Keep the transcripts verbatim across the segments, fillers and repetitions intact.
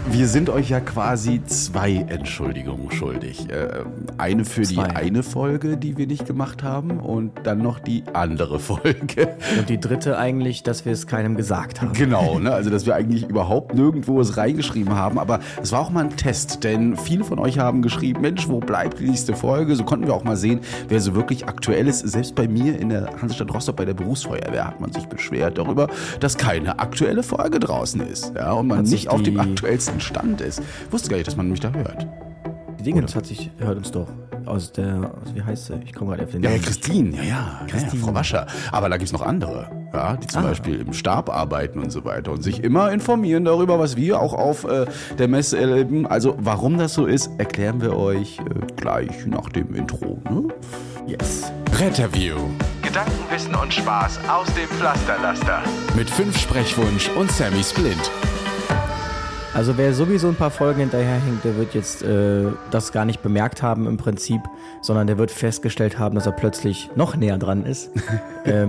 Wir sind euch ja quasi zwei Entschuldigungen schuldig. Äh, eine für zwei. Die eine Folge, die wir nicht gemacht haben, und dann noch die andere Folge. Und die dritte eigentlich, dass wir es keinem gesagt haben. Genau, ne? Also dass wir eigentlich überhaupt nirgendwo es reingeschrieben haben. Aber es war auch mal ein Test, denn viele von euch haben geschrieben, Mensch, wo bleibt die nächste Folge? So konnten wir auch mal sehen, wer so wirklich aktuell ist. Selbst bei mir in der Hansestadt Rostock bei der Berufsfeuerwehr hat man sich beschwert darüber, dass keine aktuelle Folge draußen ist. Ja, und man hat nicht auf dem aktuellsten Stand ist. Ich wusste gar nicht, dass man mich da hört. Die Dinge, das hat sich, hört uns doch aus der, aus, wie heißt sie? Ich komme gerade auf den Namen. Ja, ja, Christine, ja, ja, Christine. ja, ja, Frau Wascher. Aber da gibt es noch andere, ja, die zum ah. Beispiel im Stab arbeiten und so weiter und sich immer informieren darüber, was wir auch auf äh, der Messe erleben. Also, warum das so ist, erklären wir euch äh, gleich nach dem Intro. Ne? Yes. Retterview. Gedanken, Wissen und Spaß aus dem Pflasterlaster. Mit fünf Sprechwunsch und Sammy Splint. Also wer sowieso ein paar Folgen hinterherhängt, der wird jetzt äh, das gar nicht bemerkt haben im Prinzip, sondern der wird festgestellt haben, dass er plötzlich noch näher dran ist. ähm,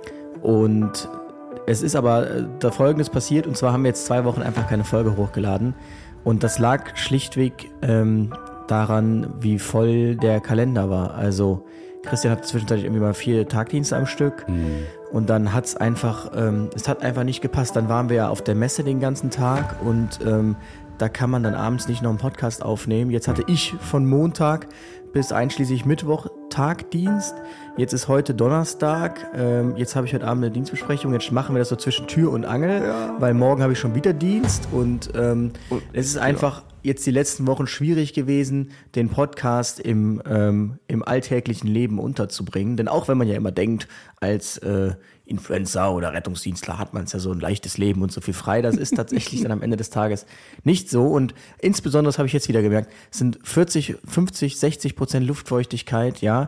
und es ist aber äh, da Folgendes passiert, und zwar haben wir jetzt zwei Wochen einfach keine Folge hochgeladen. Und das lag schlichtweg ähm, daran, wie voll der Kalender war. Also Christian hat zwischenzeitlich irgendwie mal vier Tagdienste am Stück. Mhm. Und dann hat's einfach, ähm, es hat einfach nicht gepasst. Dann waren wir ja auf der Messe den ganzen Tag und ähm, da kann man dann abends nicht noch einen Podcast aufnehmen. Jetzt hatte ich von Montag bis einschließlich Mittwoch Tagdienst. Jetzt ist heute Donnerstag. Ähm, jetzt habe ich heute Abend eine Dienstbesprechung. Jetzt machen wir das so zwischen Tür und Angel, ja. Weil morgen habe ich schon wieder Dienst. Und ähm, und, es ist einfach ja. jetzt die letzten Wochen schwierig gewesen, den Podcast im, ähm, im alltäglichen Leben unterzubringen. Denn auch wenn man ja immer denkt, als äh, Influencer oder Rettungsdienstler hat man es ja so ein leichtes Leben und so viel frei. Das ist tatsächlich dann am Ende des Tages nicht so. Und insbesondere, das habe ich jetzt wieder gemerkt, es sind vierzig, fünfzig, sechzig Prozent Luftfeuchtigkeit, ja,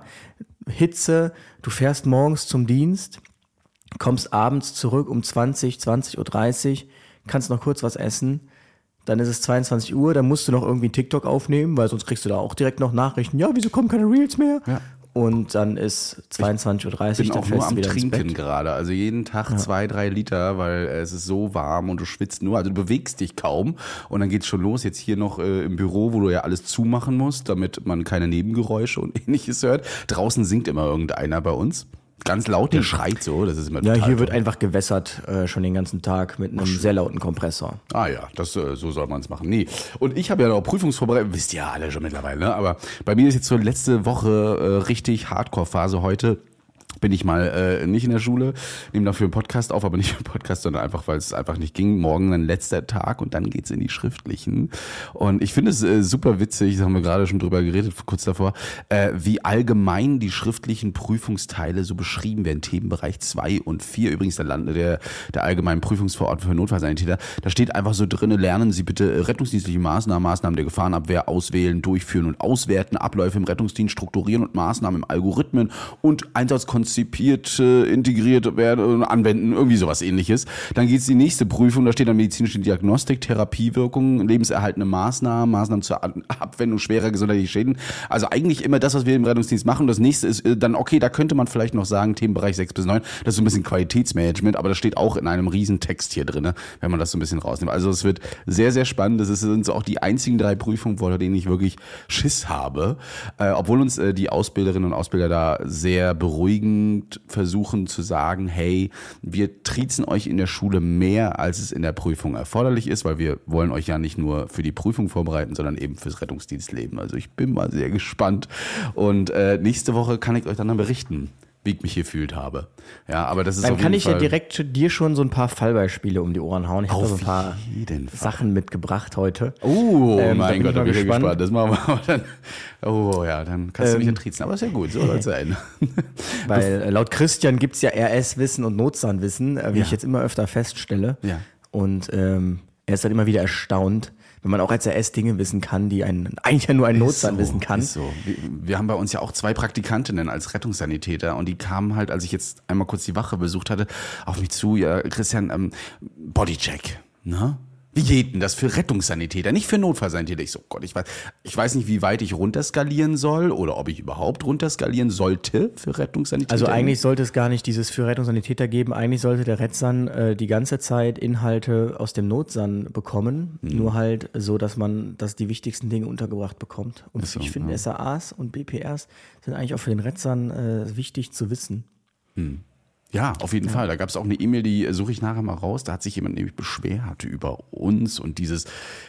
Hitze. Du fährst morgens zum Dienst, kommst abends zurück um zwanzig, zwanzig Uhr dreißig, kannst noch kurz was essen. Dann ist es zweiundzwanzig Uhr, dann musst du noch irgendwie einen TikTok aufnehmen, weil sonst kriegst du da auch direkt noch Nachrichten. Ja, wieso kommen keine Reels mehr? Ja. Und dann ist zweiundzwanzig Uhr dreißig, dann fällst du wieder ins Bett. Ich bin auch nur am Trinken gerade, also jeden Tag ja. zwei, drei Liter, weil es ist so warm und du schwitzt nur, also du bewegst dich kaum und dann geht's schon los, jetzt hier noch äh, im Büro, wo du ja alles zumachen musst, damit man keine Nebengeräusche und ähnliches hört. Draußen singt immer irgendeiner bei uns. Ganz laut, der schreit so, das ist immer total Ja, hier wird toll. einfach gewässert äh, schon den ganzen Tag mit einem Ach, sehr lauten Kompressor. Ah ja, das äh, so soll man es machen. Nee, und ich habe ja noch Prüfungsvorbereitung, wisst ihr ja alle schon mittlerweile, ne? Aber bei mir ist jetzt so letzte Woche äh, richtig Hardcore-Phase. Heute bin ich mal äh, nicht in der Schule, nehme dafür einen Podcast auf, aber nicht für einen Podcast, sondern einfach, weil es einfach nicht ging. Morgen ein letzter Tag und dann geht's in die schriftlichen. Und ich finde es äh, super witzig, das haben wir gerade schon drüber geredet, kurz davor, äh, wie allgemein die schriftlichen Prüfungsteile so beschrieben werden. Themenbereich zwei und vier, übrigens der Land der, der allgemeinen Prüfungsverordnung für Notfallsanitäter. Da steht einfach so drin, lernen Sie bitte rettungsdienstliche Maßnahmen, Maßnahmen der Gefahrenabwehr auswählen, durchführen und auswerten, Abläufe im Rettungsdienst strukturieren und Maßnahmen im Algorithmen und Einsatzkonzipiert, integriert werden und anwenden, irgendwie sowas ähnliches. Dann geht es die nächste Prüfung, da steht dann medizinische Diagnostik, Therapiewirkung, lebenserhaltende Maßnahmen, Maßnahmen zur Abwendung schwerer gesundheitlicher Schäden. Also eigentlich immer das, was wir im Rettungsdienst machen. Das nächste ist dann, okay, da könnte man vielleicht noch sagen, Themenbereich sechs bis neun, das ist so ein bisschen Qualitätsmanagement, aber das steht auch in einem riesen Text hier drin, wenn man das so ein bisschen rausnimmt. Also es wird sehr, sehr spannend. Das sind so auch die einzigen drei Prüfungen, vor denen ich wirklich Schiss habe. Äh, obwohl uns äh, die Ausbilderinnen und Ausbilder da sehr beruhigen, versuchen zu sagen, hey, wir triezen euch in der Schule mehr, als es in der Prüfung erforderlich ist, weil wir wollen euch ja nicht nur für die Prüfung vorbereiten, sondern eben fürs Rettungsdienstleben. Also ich bin mal sehr gespannt und äh, nächste Woche kann ich euch dann, dann berichten, wie ich mich hier gefühlt habe. Ja, aber das ist Dann auf kann jeden ich Fall ja direkt dir schon so ein paar Fallbeispiele um die Ohren hauen. Ich habe so ein paar jeden Fall. Sachen mitgebracht heute. Oh, ähm, mein Gott, da bin ich gespannt. gespannt. Das machen wir dann. Oh ja, dann kannst du mich Ähm, entriezen. Aber ist ja gut, so soll es sein. Weil äh, laut Christian gibt's ja R S-Wissen und Notsan-Wissen, äh, wie Ja. ich jetzt immer öfter feststelle. Ja. Und ähm, er ist halt immer wieder erstaunt, wenn man auch als R S Dinge wissen kann, die ein, eigentlich ja nur ein Notsan so, wissen kann. Ist so. Wir, wir haben bei uns ja auch zwei Praktikantinnen als Rettungssanitäter und die kamen halt, als ich jetzt einmal kurz die Wache besucht hatte, auf mich zu, ja, Christian, ähm, Bodycheck, ne? Wie geht denn das für Rettungssanitäter, nicht für Notfallsanitäter? Ich so, Gott, ich weiß, ich weiß nicht, wie weit ich runterskalieren soll oder ob ich überhaupt runterskalieren sollte für Rettungssanitäter. Also eigentlich sollte es gar nicht dieses für Rettungssanitäter geben. Eigentlich sollte der Retsan äh, die ganze Zeit Inhalte aus dem Notsan bekommen. Mhm. Nur halt so, dass man, dass die wichtigsten Dinge untergebracht bekommt. Und so, ich finde, ja. S A As und B P Rs sind eigentlich auch für den Retsan äh, wichtig zu wissen. Mhm. Ja, auf jeden ja. Fall. Da gab es auch eine E-Mail, die suche ich nachher mal raus. Da hat sich jemand nämlich beschwert über uns und dieses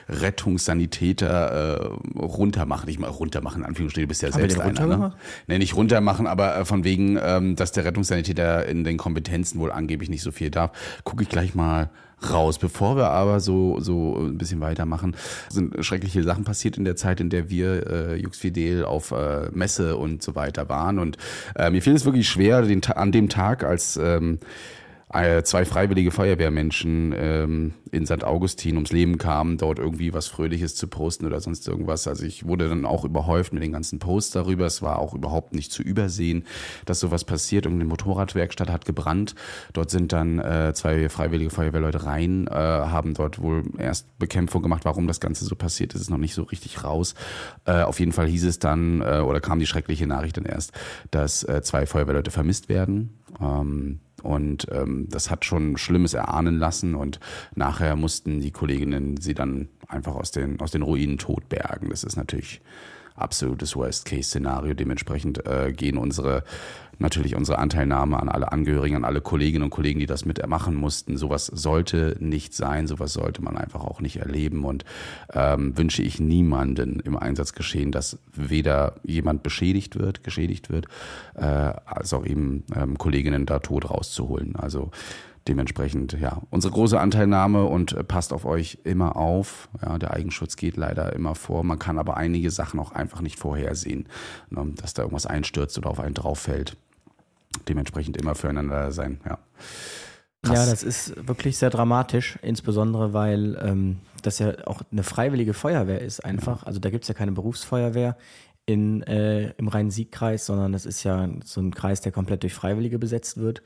Rettungssanitäter äh, runtermachen. Ich mal runtermachen, in Anführungsstrichen, du bist ja Haben selbst wir den einer. Ne? Nee, nicht runtermachen, aber äh, von wegen, ähm, dass der Rettungssanitäter in den Kompetenzen wohl angeblich nicht so viel darf. Gucke ich gleich mal raus. Bevor wir aber so so ein bisschen weitermachen, sind schreckliche Sachen passiert in der Zeit, in der wir äh, Jux Fidel auf äh, Messe und so weiter waren. Und äh, mir fiel es wirklich schwer, den, an dem Tag, als ähm, zwei freiwillige Feuerwehrmenschen ähm, in Sankt Augustin ums Leben kamen, dort irgendwie was Fröhliches zu posten oder sonst irgendwas. Also ich wurde dann auch überhäuft mit den ganzen Posts darüber. Es war auch überhaupt nicht zu übersehen, dass sowas passiert. Irgendeine Motorradwerkstatt hat gebrannt. Dort sind dann äh, zwei freiwillige Feuerwehrleute rein, äh, haben dort wohl erst Bekämpfung gemacht. Warum das Ganze so passiert ist, ist noch nicht so richtig raus. Äh, auf jeden Fall hieß es dann, äh, oder kam die schreckliche Nachricht dann erst, dass äh, zwei Feuerwehrleute vermisst werden. Ähm, Und ähm, das hat schon Schlimmes erahnen lassen und nachher mussten die Kolleginnen sie dann einfach aus den, aus den Ruinen totbergen. Das ist natürlich absolutes Worst-Case-Szenario. Dementsprechend äh, gehen unsere natürlich unsere Anteilnahme an alle Angehörigen, an alle Kolleginnen und Kollegen, die das mitmachen mussten. Sowas sollte nicht sein, sowas sollte man einfach auch nicht erleben und ähm, wünsche ich niemanden im Einsatzgeschehen, dass weder jemand beschädigt wird, geschädigt wird, äh, als auch eben ähm, Kolleginnen da tot rauszuholen. Also dementsprechend, ja, unsere große Anteilnahme und äh, passt auf euch immer auf. Ja, der Eigenschutz geht leider immer vor. Man kann aber einige Sachen auch einfach nicht vorhersehen, ne, dass da irgendwas einstürzt oder auf einen drauf fällt. Dementsprechend immer füreinander sein, ja. Krass. Ja, das ist wirklich sehr dramatisch, insbesondere weil ähm, das ja auch eine freiwillige Feuerwehr ist einfach. Ja. Also da gibt es ja keine Berufsfeuerwehr in, äh, im Rhein-Sieg-Kreis, sondern das ist ja so ein Kreis, der komplett durch Freiwillige besetzt wird.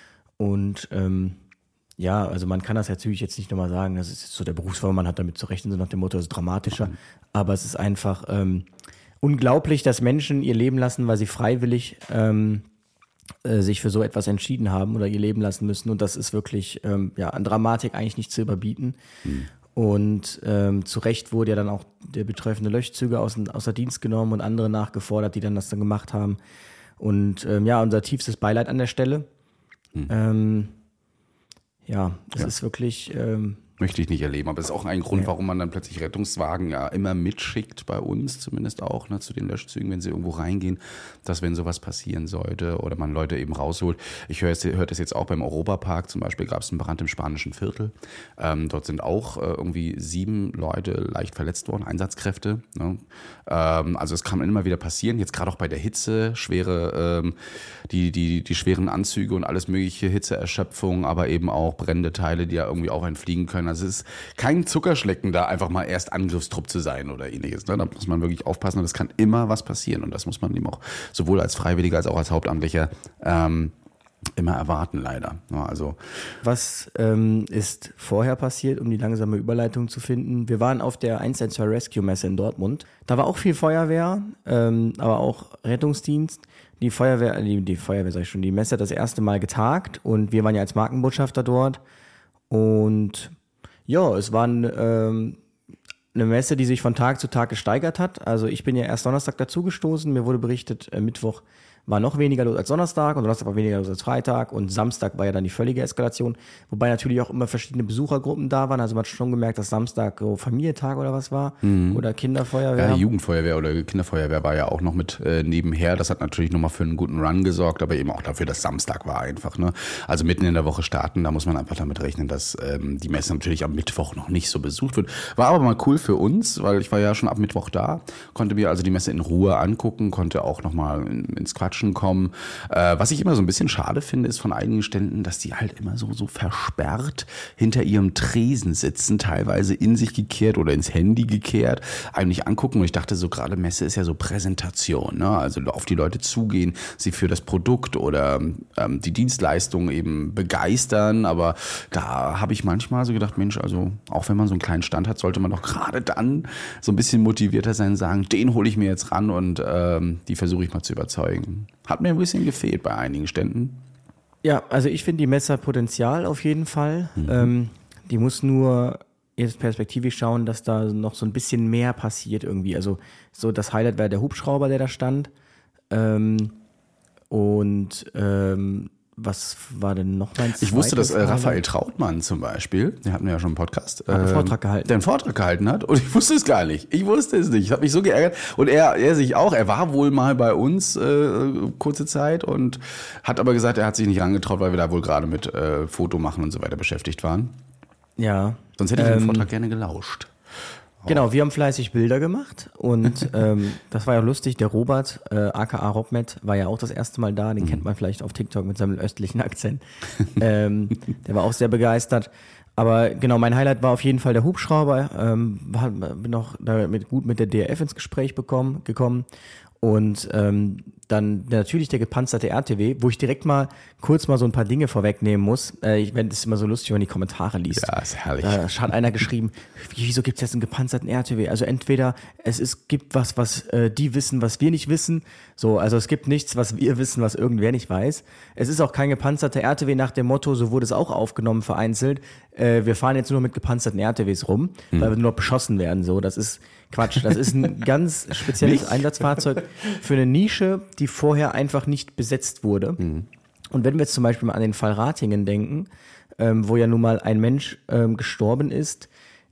Und ähm, ja, also man kann das natürlich jetzt nicht nochmal sagen, das ist so der Berufsfeuerwehr, man hat damit zu rechnen, so nach dem Motto, das ist dramatischer. Mhm. Aber es ist einfach ähm, unglaublich, dass Menschen ihr Leben lassen, weil sie freiwillig ähm, äh, sich für so etwas entschieden haben oder ihr Leben lassen müssen. Und das ist wirklich ähm, ja, an Dramatik eigentlich nicht zu überbieten. Mhm. Und ähm, zu Recht wurde ja dann auch der betreffende Löschzüge aus, außer Dienst genommen und andere nachgefordert, die dann das dann gemacht haben. Und ähm, ja, unser tiefstes Beileid an der Stelle. Hm. Ähm, ja, das ja. ist wirklich... Ähm, Möchte ich nicht erleben, aber es ist auch ein Grund, ja. warum man dann plötzlich Rettungswagen ja immer mitschickt, bei uns zumindest auch, ne, zu den Löschzügen, wenn sie irgendwo reingehen, dass wenn sowas passieren sollte oder man Leute eben rausholt. Ich höre hör das jetzt auch beim Europapark, zum Beispiel gab es einen Brand im Spanischen Viertel. Ähm, dort sind auch äh, irgendwie sieben Leute leicht verletzt worden, Einsatzkräfte. Ne? Ähm, also es kann immer wieder passieren, jetzt gerade auch bei der Hitze, schwere, ähm, die, die, die schweren Anzüge und alles mögliche, Hitzeerschöpfung, aber eben auch brennende Teile, die ja irgendwie auch entfliegen können. Also es ist kein Zuckerschlecken, da einfach mal erst Angriffstrupp zu sein oder ähnliches. Da muss man wirklich aufpassen und es kann immer was passieren. Und das muss man eben auch sowohl als Freiwilliger als auch als Hauptamtlicher ähm, immer erwarten, leider. Ja, also was ähm, ist vorher passiert, um die langsame Überleitung zu finden? Wir waren auf der eins eins zwei Rescue Messe in Dortmund. Da war auch viel Feuerwehr, ähm, aber auch Rettungsdienst. Die Feuerwehr, die, die Feuerwehr sag ich schon, die Messe hat das erste Mal getagt und wir waren ja als Markenbotschafter dort. Und ja, es war ein, ähm, eine Messe, die sich von Tag zu Tag gesteigert hat. Also ich bin ja erst Donnerstag dazugestoßen. Mir wurde berichtet, äh, Mittwoch war noch weniger los als Donnerstag und Donnerstag war weniger los als Freitag und Samstag war ja dann die völlige Eskalation. Wobei natürlich auch immer verschiedene Besuchergruppen da waren. Also man hat schon gemerkt, dass Samstag so Familientag oder was war mhm. oder Kinderfeuerwehr. Ja, Jugendfeuerwehr oder Kinderfeuerwehr war ja auch noch mit äh, nebenher. Das hat natürlich nochmal für einen guten Run gesorgt, aber eben auch dafür, dass Samstag war einfach. Ne? Also mitten in der Woche starten, da muss man einfach damit rechnen, dass ähm, die Messe natürlich am Mittwoch noch nicht so besucht wird. War aber mal cool für uns, weil ich war ja schon ab Mittwoch da, konnte mir also die Messe in Ruhe angucken, konnte auch nochmal in, ins Quatschen Quatschen kommen. Äh, was ich immer so ein bisschen schade finde, ist von einigen Ständen, dass die halt immer so, so versperrt hinter ihrem Tresen sitzen, teilweise in sich gekehrt oder ins Handy gekehrt, eigentlich angucken. Und ich dachte so, gerade Messe ist ja so Präsentation, ne? Also auf die Leute zugehen, sie für das Produkt oder ähm, die Dienstleistung eben begeistern. Aber da habe ich manchmal so gedacht, Mensch, also auch wenn man so einen kleinen Stand hat, sollte man doch gerade dann so ein bisschen motivierter sein, sagen, den hole ich mir jetzt ran und ähm, die versuche ich mal zu überzeugen. Hat mir ein bisschen gefehlt bei einigen Ständen. Ja, also ich finde die Messe hat Potenzial auf jeden Fall. Mhm. Ähm, die muss nur jetzt perspektivisch schauen, dass da noch so ein bisschen mehr passiert irgendwie. Also so das Highlight war der Hubschrauber, der da stand. Ähm, und ähm, was war denn noch mein zweites? Ich wusste, dass äh, Raphael Trautmann zum Beispiel, der hatten wir ja schon im Podcast, einen äh, Vortrag gehalten. der einen Vortrag gehalten hat und ich wusste es gar nicht. Ich wusste es nicht. Ich habe mich so geärgert und er, er sich auch. Er war wohl mal bei uns äh, kurze Zeit und hat aber gesagt, er hat sich nicht rangetraut, weil wir da wohl gerade mit äh, Foto machen und so weiter beschäftigt waren. Ja. Sonst hätte ich ähm, den Vortrag gerne gelauscht. Genau, wir haben fleißig Bilder gemacht und ähm, das war ja lustig. Der Robert, äh, aka Robmet, war ja auch das erste Mal da. Den mhm. kennt man vielleicht auf TikTok mit seinem östlichen Akzent. ähm, der war auch sehr begeistert. Aber genau, mein Highlight war auf jeden Fall der Hubschrauber. Ähm, war, bin noch damit gut mit der D R F ins Gespräch bekommen, gekommen. Und ähm, dann natürlich der gepanzerte R T W, wo ich direkt mal kurz mal so ein paar Dinge vorwegnehmen muss. Äh, ich finde es immer so lustig, wenn man die Kommentare liest. Ja, ist herrlich. Da hat einer geschrieben, wieso gibt es jetzt einen gepanzerten R T W? Also entweder es ist, gibt was, was äh, die wissen, was wir nicht wissen. So, also es gibt nichts, was wir wissen, was irgendwer nicht weiß. Es ist auch kein gepanzerter R T W nach dem Motto, so wurde es auch aufgenommen vereinzelt. Äh, wir fahren jetzt nur mit gepanzerten R T Ws rum, hm. weil wir nur beschossen werden. So, das ist Quatsch. Das ist ein ganz spezielles Einsatzfahrzeug für eine Nische, die vorher einfach nicht besetzt wurde. Mhm. Und wenn wir jetzt zum Beispiel mal an den Fall Ratingen denken, ähm, wo ja nun mal ein Mensch ähm, gestorben ist,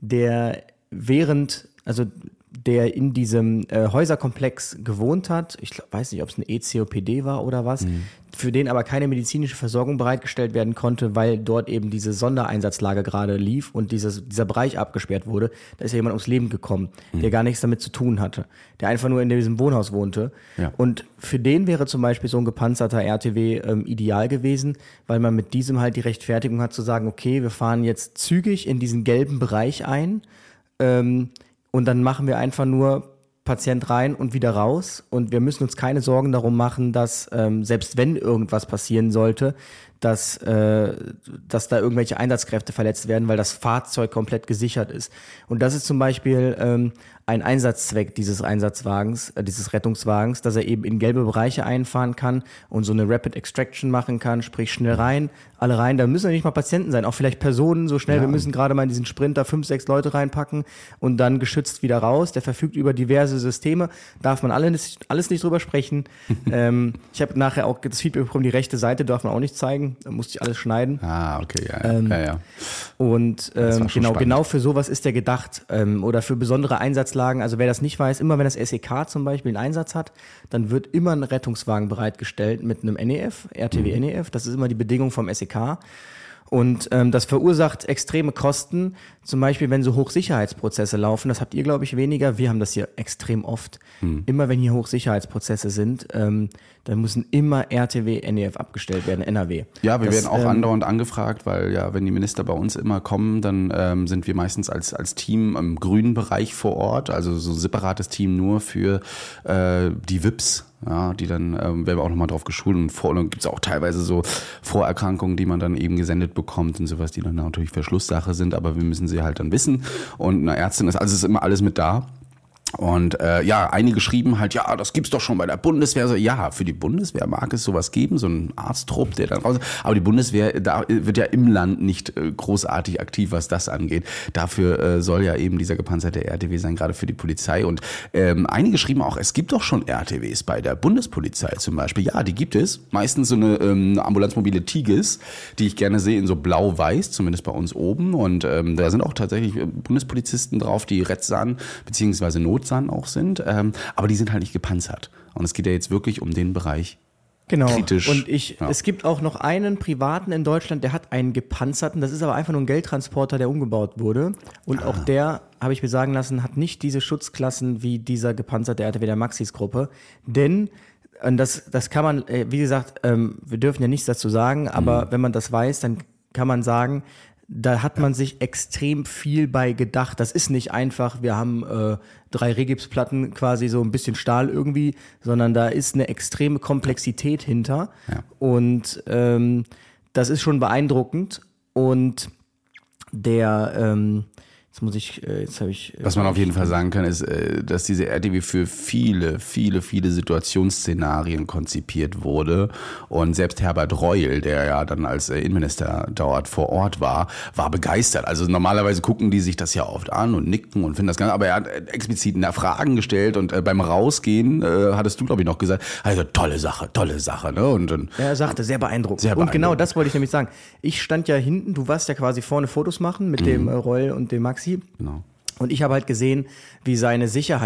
der während, also der in diesem äh, Häuserkomplex gewohnt hat, ich glaub, weiß nicht, ob es eine E C O P D war oder was, mhm. für den aber keine medizinische Versorgung bereitgestellt werden konnte, weil dort eben diese Sondereinsatzlage gerade lief und dieses, dieser Bereich abgesperrt wurde. Da ist ja jemand ums Leben gekommen, mhm. der gar nichts damit zu tun hatte, der einfach nur in diesem Wohnhaus wohnte. Ja. Und für den wäre zum Beispiel so ein gepanzerter R T W ähm, ideal gewesen, weil man mit diesem halt die Rechtfertigung hat zu sagen, okay, wir fahren jetzt zügig in diesen gelben Bereich ein, ähm, und dann machen wir einfach nur Patient rein und wieder raus. Und wir müssen uns keine Sorgen darum machen, dass ähm, selbst wenn irgendwas passieren sollte, dass, äh, dass da irgendwelche Einsatzkräfte verletzt werden, weil das Fahrzeug komplett gesichert ist. Und das ist zum Beispiel ähm, ein Einsatzzweck dieses Einsatzwagens, äh, dieses Rettungswagens, dass er eben in gelbe Bereiche einfahren kann und so eine Rapid Extraction machen kann, sprich schnell rein, alle rein. Da müssen ja nicht mal Patienten sein, auch vielleicht Personen so schnell. Ja. Wir müssen gerade mal in diesen Sprinter fünf, sechs Leute reinpacken und dann geschützt wieder raus. Der verfügt über diverse Systeme, darf man alle nicht, alles nicht drüber sprechen. ähm, ich habe nachher auch das Feedback bekommen, die rechte Seite darf man auch nicht zeigen. Da musste ich alles schneiden. Ah, okay, ja, ähm, ja, ja. Und ähm, genau, genau für sowas ist der gedacht. Ähm, oder für besondere Einsatzlagen. Also wer das nicht weiß, immer wenn das S E K zum Beispiel einen Einsatz hat, dann wird immer ein Rettungswagen bereitgestellt mit einem N E F, R T W N E F. Das ist immer die Bedingung vom S E K. Und ähm, das verursacht extreme Kosten, zum Beispiel wenn so Hochsicherheitsprozesse laufen. Das habt ihr, glaube ich, weniger. Wir haben das hier extrem oft. Hm. Immer wenn hier Hochsicherheitsprozesse sind, ähm, dann müssen immer R T W, N E F abgestellt werden, N R W. Ja, wir das, werden auch ähm, andauernd angefragt, weil ja, wenn die Minister bei uns immer kommen, dann ähm, sind wir meistens als als Team im grünen Bereich vor Ort, also so ein separates Team nur für äh, die V I Ps. Ja, die dann ähm, werden wir auch nochmal drauf geschult und vor, dann gibt es auch teilweise so Vorerkrankungen, die man dann eben gesendet bekommt und sowas, die dann natürlich Verschlusssache sind, aber wir müssen sie halt dann wissen und eine Ärztin ist, also ist immer alles mit da. Und äh, ja, einige schrieben halt, ja, das gibt's doch schon bei der Bundeswehr. So, ja, für die Bundeswehr mag es sowas geben, so ein Arzttrupp, der dann raus. Aber die Bundeswehr, da wird ja im Land nicht äh, großartig aktiv, was das angeht. Dafür äh, soll ja eben dieser gepanzerte R T W sein, gerade für die Polizei. Und ähm, einige schrieben auch, es gibt doch schon R T Ws bei der Bundespolizei zum Beispiel. Ja, die gibt es. Meistens so eine ähm, ambulanzmobile Tigis, die ich gerne sehe in so blau-weiß, zumindest bei uns oben. Und ähm, da sind auch tatsächlich Bundespolizisten drauf, die Rettsan beziehungsweise Not auch sind, ähm, aber die sind halt nicht gepanzert. Und es geht ja jetzt wirklich um den Bereich genau. kritisch. Und ich, ja. es gibt auch noch einen Privaten in Deutschland, der hat einen gepanzerten, das ist aber einfach nur ein Geldtransporter, der umgebaut wurde. Und ah. auch der, habe ich mir sagen lassen, hat nicht diese Schutzklassen wie dieser gepanzerte R T W der Maxis-Gruppe. Denn Und das, das kann man, wie gesagt, ähm, wir dürfen ja nichts dazu sagen, aber mhm. wenn man das weiß, dann kann man sagen, da hat man sich extrem viel bei gedacht. Das ist nicht einfach, wir haben äh, drei Regipsplatten, quasi so ein bisschen Stahl irgendwie, sondern da ist eine extreme Komplexität hinter. Ja. Und ähm, das ist schon beeindruckend. Und der, ähm, jetzt muss ich, äh, jetzt habe ich... Äh, Was man auf jeden Fall sagen kann, ist, äh, dass diese R T W für viele, viele, viele Situationsszenarien konzipiert wurde. Und selbst Herbert Reul, der ja dann als äh, Innenminister dort vor Ort war, war begeistert. Also normalerweise gucken die sich das ja oft an und nicken und finden das ganz, aber er hat explizit Fragen gestellt und äh, beim Rausgehen äh, hattest du, glaube ich, noch gesagt, also tolle Sache, tolle Sache. Ne? Und, und ja, er sagte, sehr beeindruckend. Sehr beeindruckend. Und genau das wollte ich nämlich sagen. Ich stand ja hinten, du warst ja quasi vorne Fotos machen mit mhm. dem äh, Reul und dem Maxi. Genau. Und ich habe halt gesehen, wie seine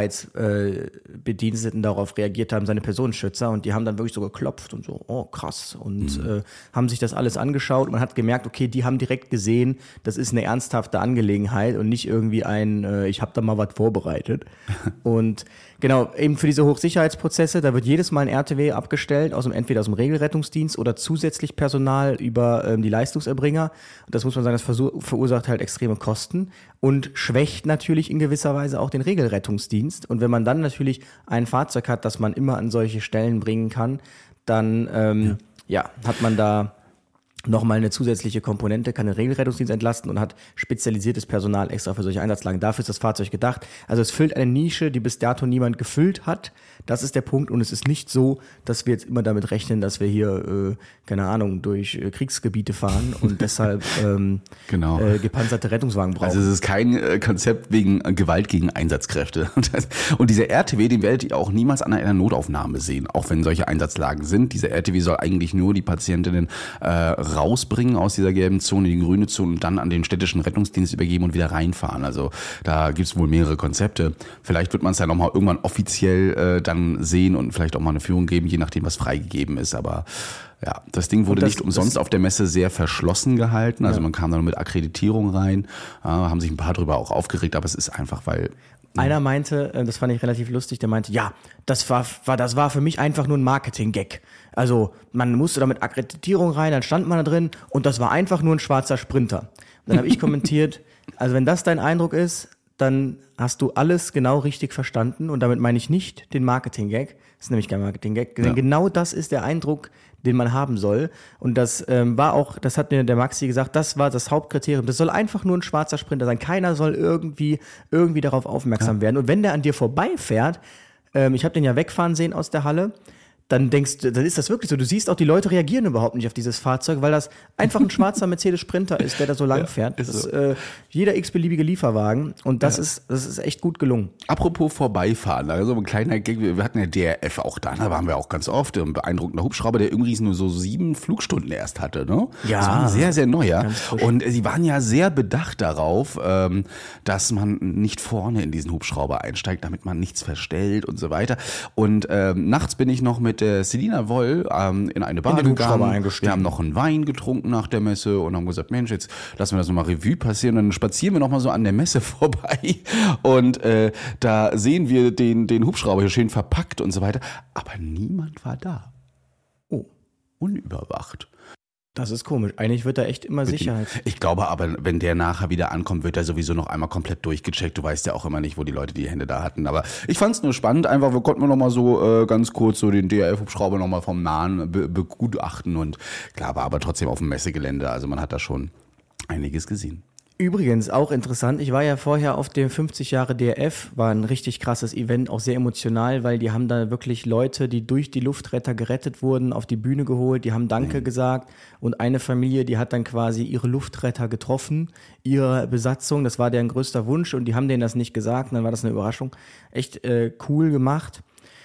Sicherheitsbediensteten äh, darauf reagiert haben, seine Personenschützer. Und die haben dann wirklich so geklopft und so, oh krass. Und mhm. äh, haben sich das alles angeschaut. Man hat gemerkt, okay, die haben direkt gesehen, das ist eine ernsthafte Angelegenheit und nicht irgendwie ein, äh, ich habe da mal was vorbereitet. Und genau, eben für diese Hochsicherheitsprozesse, da wird jedes Mal ein R T W abgestellt, aus dem, entweder aus dem Regelrettungsdienst oder zusätzlich Personal über ähm, die Leistungserbringer. Und das muss man sagen, das versuch, verursacht halt extreme Kosten und schwächt natürlich in gewisser Weise auch den Regelrettungsdienst. Und wenn man dann natürlich ein Fahrzeug hat, das man immer an solche Stellen bringen kann, dann ähm, ja. ja, hat man da nochmal eine zusätzliche Komponente, kann den Regelrettungsdienst entlasten und hat spezialisiertes Personal extra für solche Einsatzlagen. Dafür ist das Fahrzeug gedacht. Also es füllt eine Nische, die bis dato niemand gefüllt hat. Das ist der Punkt. Und es ist nicht so, dass wir jetzt immer damit rechnen, dass wir hier, äh, keine Ahnung, durch äh, Kriegsgebiete fahren und deshalb ähm, genau. äh, gepanzerte Rettungswagen brauchen. Also es ist kein äh, Konzept wegen äh, Gewalt gegen Einsatzkräfte. Und, das, und dieser R T W, den werdet ihr auch niemals an einer Notaufnahme sehen, auch wenn solche Einsatzlagen sind. Dieser R T W soll eigentlich nur die Patientinnen äh, rausbringen aus dieser gelben Zone, die grüne Zone und dann an den städtischen Rettungsdienst übergeben und wieder reinfahren. Also da gibt es wohl mehrere Konzepte. Vielleicht wird man es ja nochmal irgendwann offiziell äh, dann sehen und vielleicht auch mal eine Führung geben, je nachdem, was freigegeben ist. Aber ja, das Ding wurde das, nicht umsonst auf der Messe sehr verschlossen gehalten. Also ja. man kam dann mit Akkreditierung rein, äh, haben sich ein paar drüber auch aufgeregt, aber es ist einfach, weil... Einer meinte, das fand ich relativ lustig, der meinte, ja, das war, war, das war für mich einfach nur ein Marketing-Gag. Also man musste da mit Akkreditierung rein, dann stand man da drin und das war einfach nur ein schwarzer Sprinter. Und dann habe ich kommentiert, also wenn das dein Eindruck ist, dann hast du alles genau richtig verstanden und damit meine ich nicht den Marketing-Gag, das ist nämlich kein Marketing-Gag, ja. Genau das ist der Eindruck, den man haben soll. Und das ähm, war auch, das hat mir der Maxi gesagt, das war das Hauptkriterium. Das soll einfach nur ein schwarzer Sprinter sein. Keiner soll irgendwie irgendwie darauf aufmerksam ja. werden. Und wenn der an dir vorbeifährt, ähm, ich habe den ja wegfahren sehen aus der Halle, dann denkst du, dann ist das wirklich so. Du siehst auch, die Leute reagieren überhaupt nicht auf dieses Fahrzeug, weil das einfach ein schwarzer Mercedes Sprinter ist, der da so lang ja, fährt. Das ist so. äh, jeder x-beliebige Lieferwagen. Und das ja. ist das ist echt gut gelungen. Apropos vorbeifahren, also ein kleiner Gag, wir hatten ja D R F auch da, da waren wir auch ganz oft. Ein beeindruckender Hubschrauber, der übrigens nur so sieben Flugstunden erst hatte. Ne? Ja. Das war ein sehr, sehr neuer. Und sie waren ja sehr bedacht darauf, dass man nicht vorne in diesen Hubschrauber einsteigt, damit man nichts verstellt und so weiter. Und ähm, nachts bin ich noch mit der Selina Woll ähm, in eine Bar gegangen. Wir haben noch einen Wein getrunken nach der Messe und haben gesagt, Mensch, jetzt lassen wir das nochmal Revue passieren. Und dann spazieren wir nochmal so an der Messe vorbei und äh, da sehen wir den, den Hubschrauber hier schön verpackt und so weiter. Aber niemand war da. Oh. Unüberwacht. Das ist komisch. Eigentlich wird da echt immer Sicherheit. Ich glaube aber, wenn der nachher wieder ankommt, wird er sowieso noch einmal komplett durchgecheckt. Du weißt ja auch immer nicht, wo die Leute die Hände da hatten. Aber ich fand es nur spannend. Einfach, wir konnten noch mal so äh, ganz kurz so den D R F-Hubschrauber noch mal vom Nahen be- begutachten. Und klar, war aber trotzdem auf dem Messegelände. Also man hat da schon einiges gesehen. Übrigens, auch interessant, ich war ja vorher auf dem fünfzig Jahre D R F, war ein richtig krasses Event, auch sehr emotional, weil die haben da wirklich Leute, die durch die Luftretter gerettet wurden, auf die Bühne geholt, die haben Danke mhm. gesagt und eine Familie, die hat dann quasi ihre Luftretter getroffen, ihre Besatzung, das war deren größter Wunsch und die haben denen das nicht gesagt und dann war das eine Überraschung. Echt äh, cool gemacht.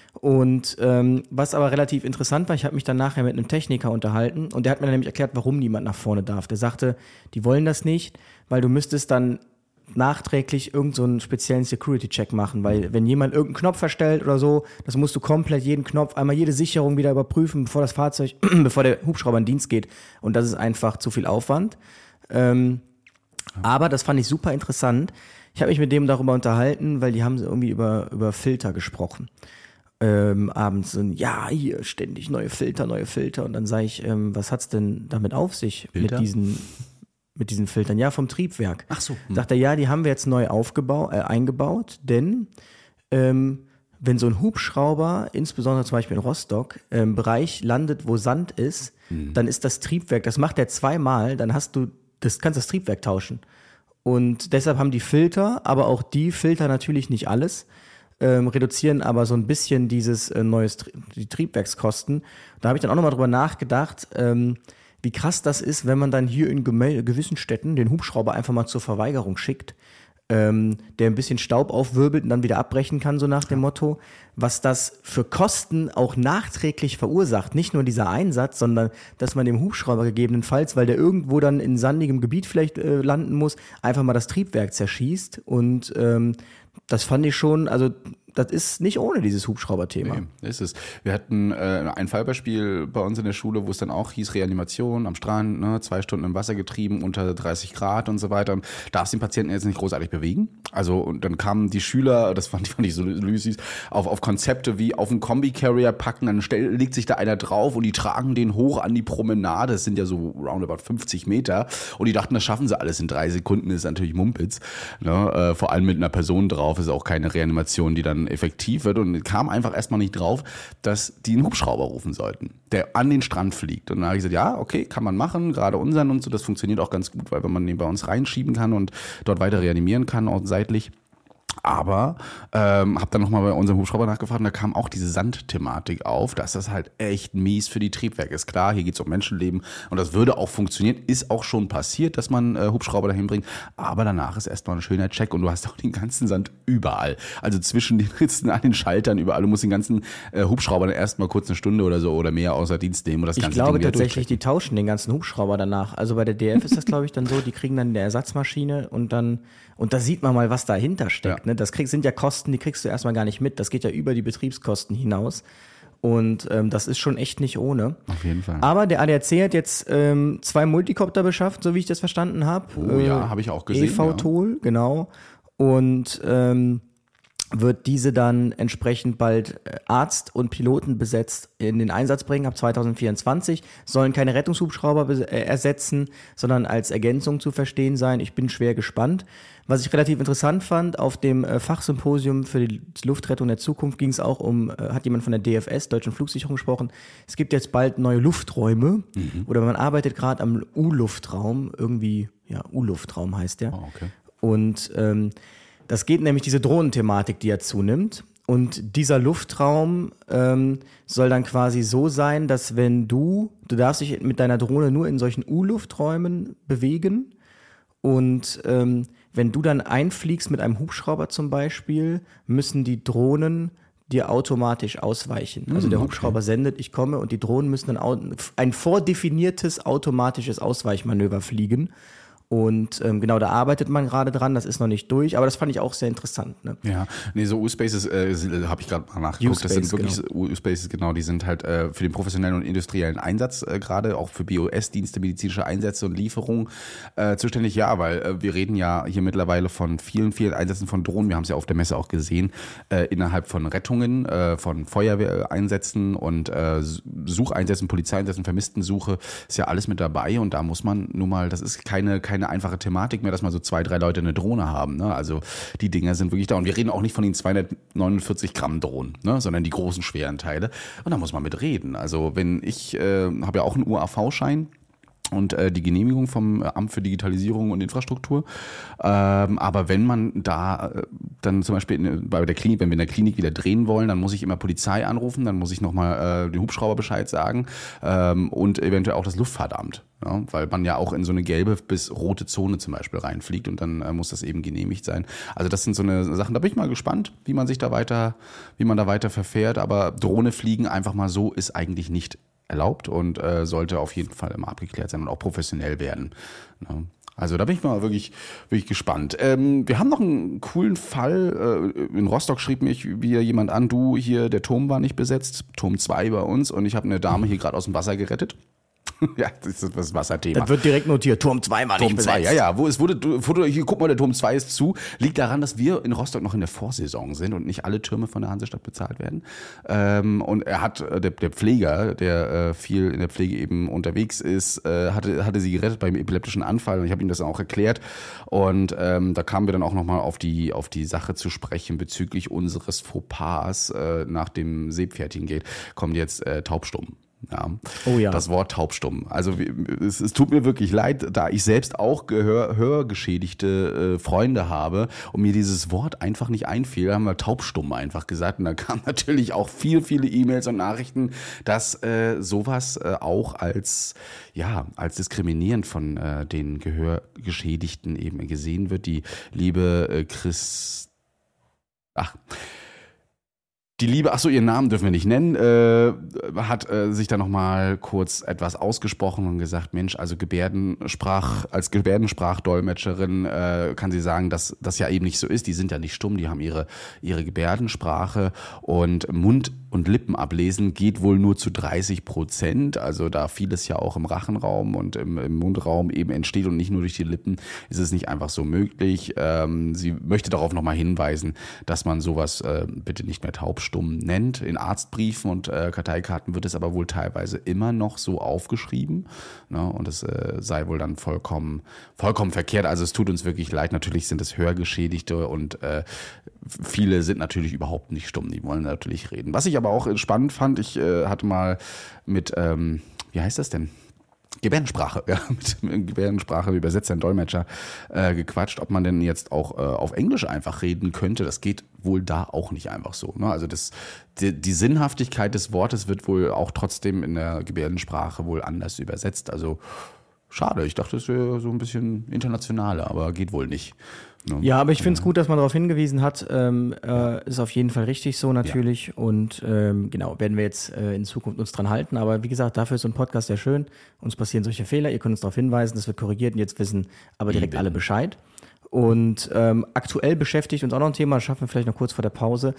Und ähm, was aber relativ interessant war, ich habe mich dann nachher mit einem Techniker unterhalten und der hat mir dann nämlich erklärt, warum niemand nach vorne darf. Der sagte, die wollen das nicht, weil du müsstest dann nachträglich irgend so einen speziellen Security-Check machen, weil wenn jemand irgendeinen Knopf verstellt oder so, das musst du komplett jeden Knopf, einmal jede Sicherung wieder überprüfen, bevor das Fahrzeug, bevor der Hubschrauber in Dienst geht und das ist einfach zu viel Aufwand. Ähm, aber das fand ich super interessant. Ich habe mich mit dem darüber unterhalten, weil die haben irgendwie über, über Filter gesprochen. ähm, abends so, ja, hier ständig neue Filter, neue Filter. Und dann sage ich, ähm, was hat's denn damit auf sich Filter? mit diesen mit diesen Filtern? Ja, vom Triebwerk. Ach so. Hm. Sagt er, ja, die haben wir jetzt neu aufgebaut, äh, eingebaut, denn ähm, wenn so ein Hubschrauber, insbesondere zum Beispiel in Rostock, im Bereich landet, wo Sand ist, hm. dann ist das Triebwerk, das macht er zweimal, dann hast du, das kannst das Triebwerk tauschen. Und deshalb haben die Filter, aber auch die Filter natürlich nicht alles, ähm, reduzieren aber so ein bisschen dieses äh, neues die Triebwerkskosten. Da habe ich dann auch nochmal drüber nachgedacht, ähm, wie krass das ist, wenn man dann hier in gemel- gewissen Städten den Hubschrauber einfach mal zur Verweigerung schickt, ähm, der ein bisschen Staub aufwirbelt und dann wieder abbrechen kann, so nach dem Motto, was das für Kosten auch nachträglich verursacht. Nicht nur dieser Einsatz, sondern dass man dem Hubschrauber gegebenenfalls, weil der irgendwo dann in sandigem Gebiet vielleicht äh, landen muss, einfach mal das Triebwerk zerschießt. Und ähm, das fand ich schon, also das ist nicht ohne dieses Hubschrauber-Thema. Nee, ist es. Wir hatten äh, ein Fallbeispiel bei uns in der Schule, wo es dann auch hieß Reanimation am Strand, ne, zwei Stunden im Wasser getrieben, unter dreißig Grad und so weiter. Und darfst den Patienten jetzt nicht großartig bewegen. Also und dann kamen die Schüler, das fand ich, fand ich so süß, auf, auf Konzepte wie auf einen Kombi-Carrier packen, dann stell, legt sich da einer drauf und die tragen den hoch an die Promenade. Das sind ja so roundabout fünfzig Meter. Und die dachten, das schaffen sie alles in drei Sekunden. Das ist natürlich Mumpitz. Ne? Äh, vor allem mit einer Person drauf ist auch keine Reanimation, die dann effektiv wird, und kam einfach erstmal nicht drauf, dass die einen Hubschrauber rufen sollten, der an den Strand fliegt. Und dann habe ich gesagt, ja, okay, kann man machen, gerade unseren und so, das funktioniert auch ganz gut, weil wenn man den bei uns reinschieben kann und dort weiter reanimieren kann, auch seitlich. Aber ähm, habe dann nochmal bei unserem Hubschrauber nachgefragt und da kam auch diese Sandthematik auf, dass das halt echt mies für die Triebwerke ist. Klar, hier geht es um Menschenleben und das würde auch funktionieren, ist auch schon passiert, dass man äh, Hubschrauber dahin bringt, aber danach ist erstmal ein schöner Check und du hast auch den ganzen Sand überall. Also zwischen den Ritzen, an den Schaltern, überall. Du musst den ganzen äh, Hubschrauber dann erstmal kurz eine Stunde oder so oder mehr außer Dienst nehmen und das ich ganze glaube Ding wieder tatsächlich, die tauschen den ganzen Hubschrauber danach. Also bei der D F ist das, glaube ich, dann so, die kriegen dann eine Ersatzmaschine und dann, und da sieht man mal, was dahinter steckt. Ja. Ne? Das krieg, sind ja Kosten, die kriegst du erstmal gar nicht mit. Das geht ja über die Betriebskosten hinaus. Und ähm, das ist schon echt nicht ohne. Auf jeden Fall. Aber der A D A C hat jetzt ähm, zwei Multicopter beschafft, so wie ich das verstanden habe. Oh äh, ja, habe ich auch gesehen. E V-Tool, ja. Genau. Und ähm, wird diese dann entsprechend bald Arzt und Piloten besetzt in den Einsatz bringen. Ab zwanzig vierundzwanzig sollen keine Rettungshubschrauber bes- äh, ersetzen, sondern als Ergänzung zu verstehen sein. Ich bin schwer gespannt. Was ich relativ interessant fand, auf dem äh, Fachsymposium für die Luftrettung der Zukunft ging es auch um, äh, hat jemand von der D F S, Deutschen Flugsicherung, gesprochen. Es gibt jetzt bald neue Lufträume, mhm. oder man arbeitet gerade am U-Luftraum, irgendwie, ja, U-Luftraum heißt der. Oh, okay. Und ähm, das geht nämlich diese Drohnenthematik, die ja zunimmt. Und dieser Luftraum ähm, soll dann quasi so sein, dass wenn du, du darfst dich mit deiner Drohne nur in solchen U-Lufträumen bewegen. Und ähm, wenn du dann einfliegst mit einem Hubschrauber zum Beispiel, müssen die Drohnen dir automatisch ausweichen. Also der Hubschrauber okay. sendet, ich komme, und die Drohnen müssen dann au- ein vordefiniertes automatisches Ausweichmanöver fliegen. Und ähm, genau, da arbeitet man gerade dran, das ist noch nicht durch, aber das fand ich auch sehr interessant. Ne? Ja, nee, so U-Spaces äh, habe ich gerade mal nachgeguckt, U-Space, das sind wirklich genau. U-Spaces, genau, die sind halt äh, für den professionellen und industriellen Einsatz äh, gerade, auch für B O S-Dienste, medizinische Einsätze und Lieferungen äh, zuständig, ja, weil äh, wir reden ja hier mittlerweile von vielen, vielen Einsätzen von Drohnen, wir haben es ja auf der Messe auch gesehen, äh, innerhalb von Rettungen, äh, von Feuerwehreinsätzen und äh, Sucheinsätzen, Polizeieinsätzen, Vermisstensuche, ist ja alles mit dabei, und da muss man nun mal, das ist keine, keine eine einfache Thematik mehr, dass mal so zwei, drei Leute eine Drohne haben. Ne? Also die Dinger sind wirklich da. Und wir reden auch nicht von den zweihundertneunundvierzig Gramm Drohnen, ne? sondern die großen, schweren Teile. Und da muss man mit reden. Also wenn ich, äh, habe ja auch einen U A V-Schein, und äh, die Genehmigung vom Amt für Digitalisierung und Infrastruktur. Ähm, aber wenn man da äh, dann zum Beispiel in, bei der Klinik, wenn wir in der Klinik wieder drehen wollen, dann muss ich immer Polizei anrufen, dann muss ich nochmal äh, den Hubschrauber Bescheid sagen ähm, und eventuell auch das Luftfahrtamt. Ja, weil man ja auch in so eine gelbe bis rote Zone zum Beispiel reinfliegt, und dann äh, muss das eben genehmigt sein. Also das sind so eine Sachen, da bin ich mal gespannt, wie man sich da weiter, wie man da weiter verfährt. Aber Drohne fliegen einfach mal so ist eigentlich nicht erlaubt und äh, sollte auf jeden Fall immer abgeklärt sein und auch professionell werden. Ne? Also da bin ich mal wirklich, wirklich gespannt. Ähm, wir haben noch einen coolen Fall. Äh, in Rostock schrieb mich wieder jemand an, du hier, der Turm war nicht besetzt, Turm zwei bei uns, und ich habe eine Dame hier gerade aus dem Wasser gerettet. Ja, das ist das Wasserthema. Das wird direkt notiert. Turm zwei mal nicht Turm zwei, ja, ja. Wo es wurde, Foto, hier, guck mal, der Turm zwei ist zu. Liegt daran, dass wir in Rostock noch in der Vorsaison sind und nicht alle Türme von der Hansestadt bezahlt werden. Ähm, und er hat, der, der Pfleger, der äh, viel in der Pflege eben unterwegs ist, äh, hatte, hatte sie gerettet beim epileptischen Anfall. Und ich habe ihm das auch erklärt. Und ähm, da kamen wir dann auch nochmal auf die, auf die Sache zu sprechen bezüglich unseres Fauxpas äh, nach dem Seepferdchengate. Kommt jetzt äh, taubstumm. Ja. Oh ja. Das Wort taubstumm. Also es, es tut mir wirklich leid, da ich selbst auch Gehör, hörgeschädigte äh, Freunde habe und mir dieses Wort einfach nicht einfiel, haben wir taubstumm einfach gesagt. Und da kamen natürlich auch viel, viele E-Mails und Nachrichten, dass äh, sowas äh, auch als, ja, als diskriminierend von äh, den Gehörgeschädigten eben gesehen wird. Die liebe äh, Chris... Ach... Die liebe, ach so, ihren Namen dürfen wir nicht nennen, äh, hat äh, sich da nochmal kurz etwas ausgesprochen und gesagt, Mensch, also Gebärdensprach, als Gebärdensprachdolmetscherin äh, kann sie sagen, dass das ja eben nicht so ist. Die sind ja nicht stumm, die haben ihre, ihre Gebärdensprache und Mund- und Lippenablesen geht wohl nur zu dreißig Prozent. Also da vieles ja auch im Rachenraum und im, im Mundraum eben entsteht und nicht nur durch die Lippen, ist es nicht einfach so möglich. Ähm, sie möchte darauf nochmal hinweisen, dass man sowas äh, bitte nicht mehr taubstumm nennt. In Arztbriefen und äh, Karteikarten wird es aber wohl teilweise immer noch so aufgeschrieben. Ne? Und es äh, sei wohl dann vollkommen, vollkommen verkehrt. Also es tut uns wirklich leid. Natürlich sind es Hörgeschädigte und äh, viele sind natürlich überhaupt nicht stumm. Die wollen natürlich reden. Was ich aber auch spannend fand, ich äh, hatte mal mit, ähm, wie heißt das denn? Gebärdensprache, ja, mit, mit Gebärdensprache, Übersetzer und Dolmetscher äh, gequatscht, ob man denn jetzt auch äh, auf Englisch einfach reden könnte. Das geht wohl da auch nicht einfach so. Ne? Also das, die, die Sinnhaftigkeit des Wortes wird wohl auch trotzdem in der Gebärdensprache wohl anders übersetzt. Also schade, ich dachte, es wäre so ein bisschen internationaler, aber geht wohl nicht. Ne? Ja, aber ich finde es gut, dass man darauf hingewiesen hat. Ähm, äh, ist auf jeden Fall richtig so natürlich. Ja. Und ähm, genau, werden wir jetzt äh, in Zukunft uns dran halten. Aber wie gesagt, dafür ist so ein Podcast sehr schön. Uns passieren solche Fehler. Ihr könnt uns darauf hinweisen, das wird korrigiert und jetzt wissen aber direkt alle Bescheid. Und ähm, aktuell beschäftigt uns auch noch ein Thema, das schaffen wir vielleicht noch kurz vor der Pause.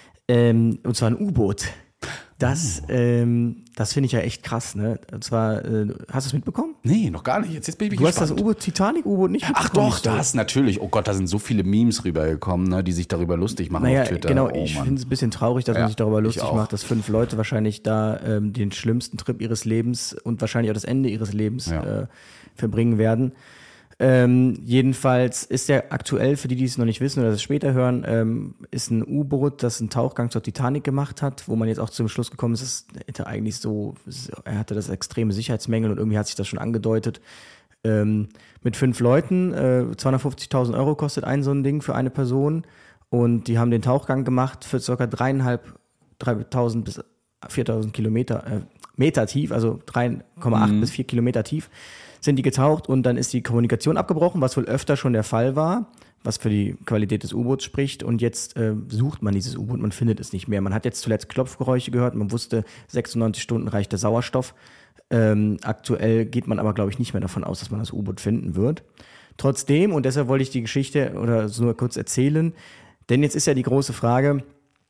Ähm, und zwar ein U-Boot. Das, oh. ähm, das finde ich ja echt krass, ne? Und zwar, äh, hast du es mitbekommen? Nee, noch gar nicht. Jetzt, jetzt bin ich Du gespannt. hast das U-Boot, Titanic-U-Boot nicht mitbekommen? Ach doch, das natürlich. Oh Gott, da sind so viele Memes rübergekommen, ne, die sich darüber lustig machen naja, auf Twitter. Genau, oh, ich finde es ein bisschen traurig, dass ja, man sich darüber lustig macht, dass fünf Leute wahrscheinlich da ähm, den schlimmsten Trip ihres Lebens und wahrscheinlich auch das Ende ihres Lebens ja. äh, verbringen werden. Ähm, jedenfalls ist der aktuell, für die, die es noch nicht wissen oder das später hören, ähm, ist ein U-Boot, das einen Tauchgang zur Titanic gemacht hat, wo man jetzt auch zum Schluss gekommen ist, es hätte eigentlich so, er hatte das extreme Sicherheitsmängel und irgendwie hat sich das schon angedeutet. Ähm, mit fünf Leuten, äh, zweihundertfünfzigtausend Euro kostet ein so ein Ding für eine Person und die haben den Tauchgang gemacht für ca. dreieinhalb, dreitausend bis viertausend Kilometer, äh, Meter tief, also drei Komma acht mhm. bis vier Kilometer tief. Sind die getaucht und dann ist die Kommunikation abgebrochen, was wohl öfter schon der Fall war, was für die Qualität des U-Boots spricht. Und jetzt äh, sucht man dieses U-Boot, man findet es nicht mehr. Man hat jetzt zuletzt Klopfgeräusche gehört, man wusste, sechsundneunzig Stunden reicht der Sauerstoff. Ähm, aktuell geht man aber, glaube ich, nicht mehr davon aus, dass man das U-Boot finden wird. Trotzdem, und deshalb wollte ich die Geschichte oder so nur kurz erzählen, denn jetzt ist ja die große Frage,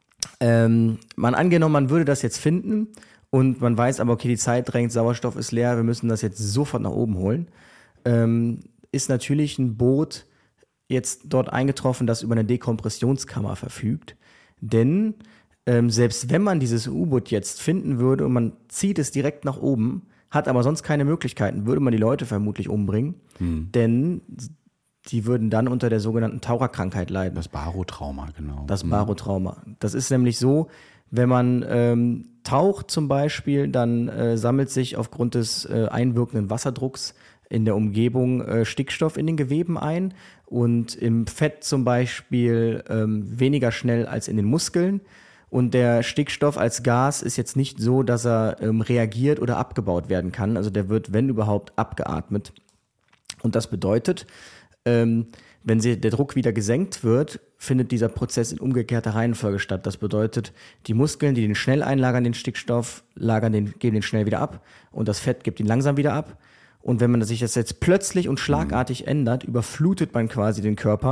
ähm, man angenommen, man würde das jetzt finden, und man weiß aber, okay, die Zeit drängt, Sauerstoff ist leer, wir müssen das jetzt sofort nach oben holen, ähm, ist natürlich ein Boot jetzt dort eingetroffen, das über eine Dekompressionskammer verfügt. Denn ähm, selbst wenn man dieses U-Boot jetzt finden würde und man zieht es direkt nach oben, hat aber sonst keine Möglichkeiten, würde man die Leute vermutlich umbringen, hm. denn die würden dann unter der sogenannten Taucherkrankheit leiden. Das Barotrauma, genau. Das Barotrauma. Das ist nämlich so, wenn man ähm, taucht zum Beispiel, dann äh, sammelt sich aufgrund des äh, einwirkenden Wasserdrucks in der Umgebung äh, Stickstoff in den Geweben ein und im Fett zum Beispiel ähm, weniger schnell als in den Muskeln. Und der Stickstoff als Gas ist jetzt nicht so, dass er ähm, reagiert oder abgebaut werden kann. Also der wird, wenn überhaupt, abgeatmet. Und das bedeutet, ähm, wenn sie, der Druck wieder gesenkt wird, findet dieser Prozess in umgekehrter Reihenfolge statt. Das bedeutet, die Muskeln, die den schnell einlagern, den Stickstoff, lagern den, geben den schnell wieder ab und das Fett gibt ihn langsam wieder ab. Und wenn man sich das jetzt plötzlich und schlagartig mhm. ändert, überflutet man quasi den Körper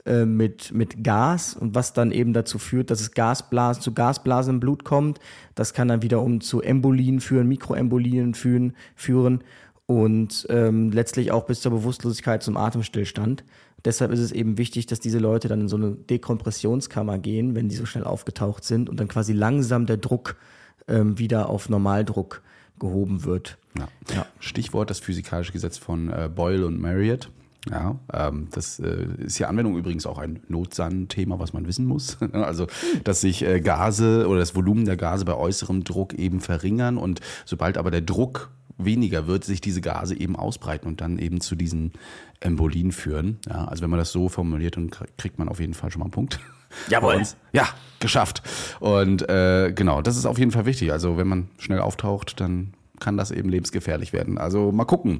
äh, mit, mit Gas und was dann eben dazu führt, dass es Gasblasen, zu Gasblasen im Blut kommt. Das kann dann wiederum zu Embolien führen, Mikroembolien führen, führen und ähm, letztlich auch bis zur Bewusstlosigkeit, zum Atemstillstand. Deshalb ist es eben wichtig, dass diese Leute dann in so eine Dekompressionskammer gehen, wenn die so schnell aufgetaucht sind und dann quasi langsam der Druck ähm, wieder auf Normaldruck gehoben wird. Ja. Ja. Stichwort das physikalische Gesetz von äh, Boyle und Marriott. Ja, ähm, das äh, ist ja Anwendung übrigens auch ein Notsan-Thema, was man wissen muss. Also, dass sich äh, Gase oder das Volumen der Gase bei äußerem Druck eben verringern und sobald aber der Druck weniger wird, sich diese Gase eben ausbreiten und dann eben zu diesen Embolien führen. Ja, also wenn man das so formuliert, dann kriegt man auf jeden Fall schon mal einen Punkt. Jawohl. Ja, geschafft. Und äh, genau, das ist auf jeden Fall wichtig. Also wenn man schnell auftaucht, dann kann das eben lebensgefährlich werden. Also mal gucken.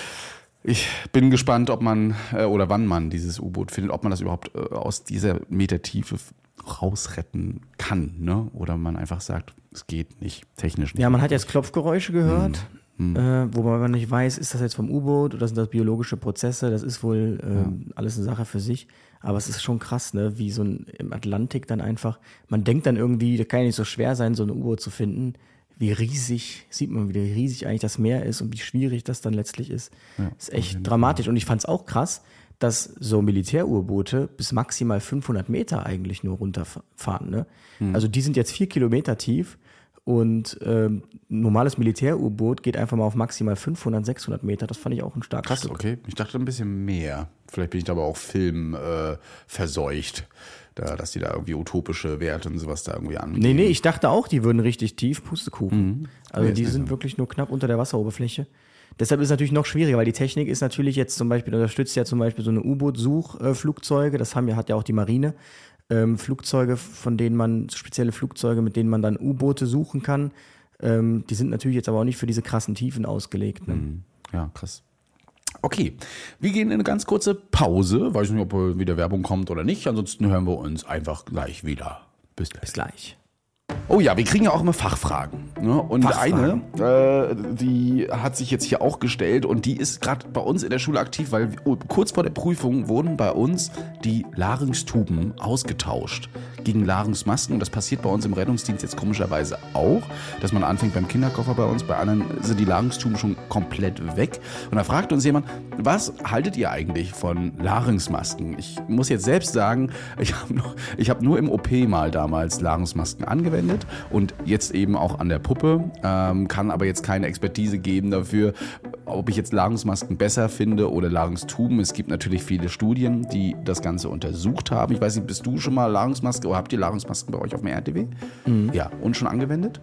Ich bin gespannt, ob man äh, oder wann man dieses U-Boot findet, ob man das überhaupt äh, aus dieser Metertiefe rausretten kann, ne? Oder man einfach sagt, es geht nicht, technisch nicht. Ja, man hat jetzt Klopfgeräusche gehört, hm. äh, wobei man nicht weiß, ist das jetzt vom U-Boot oder sind das biologische Prozesse, das ist wohl äh, ja. alles eine Sache für sich. Aber es ist schon krass, ne? Wie so ein im Atlantik dann einfach, man denkt dann irgendwie, das kann ja nicht so schwer sein, so ein U-Boot zu finden. Wie riesig, sieht man, wie riesig eigentlich das Meer ist und wie schwierig das dann letztlich ist. Ja, ist echt dramatisch. Und ich fand es auch krass, dass so Militär-U-Boote bis maximal fünfhundert Meter eigentlich nur runterfahren. Ne? Hm. Also die sind jetzt vier Kilometer tief und ähm, ein normales Militär-U-Boot geht einfach mal auf maximal fünfhundert, sechshundert Meter. Das fand ich auch ein starkes Krass, Stück. Okay. Ich dachte ein bisschen mehr. Vielleicht bin ich da aber auch Film äh, verseucht. Da, dass die da irgendwie utopische Werte und sowas da irgendwie angeben. Nee, nee, ich dachte auch, die würden richtig tief Pustekuchen. Mhm. Also nee, die sind so. wirklich nur knapp unter der Wasseroberfläche. Deshalb ist es natürlich noch schwieriger, weil die Technik ist natürlich jetzt zum Beispiel, unterstützt ja zum Beispiel so eine U-Boot-Suchflugzeuge, das haben ja, hat ja auch die Marine, ähm, Flugzeuge, von denen man, spezielle Flugzeuge, mit denen man dann U-Boote suchen kann. Ähm, die sind natürlich jetzt aber auch nicht für diese krassen Tiefen ausgelegt. Ne? Mhm. Ja, krass. Okay, wir gehen in eine ganz kurze Pause. Weiß nicht, ob wieder Werbung kommt oder nicht. Ansonsten hören wir uns einfach gleich wieder. Bis gleich. Bis gleich. Oh ja, wir kriegen ja auch immer Fachfragen. Ne? Und Fachfragen. eine, äh, die hat sich jetzt hier auch gestellt und die ist gerade bei uns in der Schule aktiv, weil kurz vor der Prüfung wurden bei uns die Larynxtuben ausgetauscht gegen Larynxmasken. Das passiert bei uns im Rettungsdienst jetzt komischerweise auch, dass man anfängt beim Kinderkoffer bei uns, bei anderen sind die Larynxtuben schon komplett weg. Und da fragt uns jemand, was haltet ihr eigentlich von Larynxmasken? Ich muss jetzt selbst sagen, ich habe nur, ich hab nur im O P mal damals Larynxmasken angewendet und jetzt eben auch an der Puppe, ähm, kann aber jetzt keine Expertise geben dafür, ob ich jetzt Larynxmasken besser finde oder Larynxtuben. Es gibt natürlich viele Studien, die das Ganze untersucht haben. Ich weiß nicht, bist du schon mal Larynxmaske oder habt ihr Larynxmasken bei euch auf dem R T W? Mhm. Ja, und schon angewendet?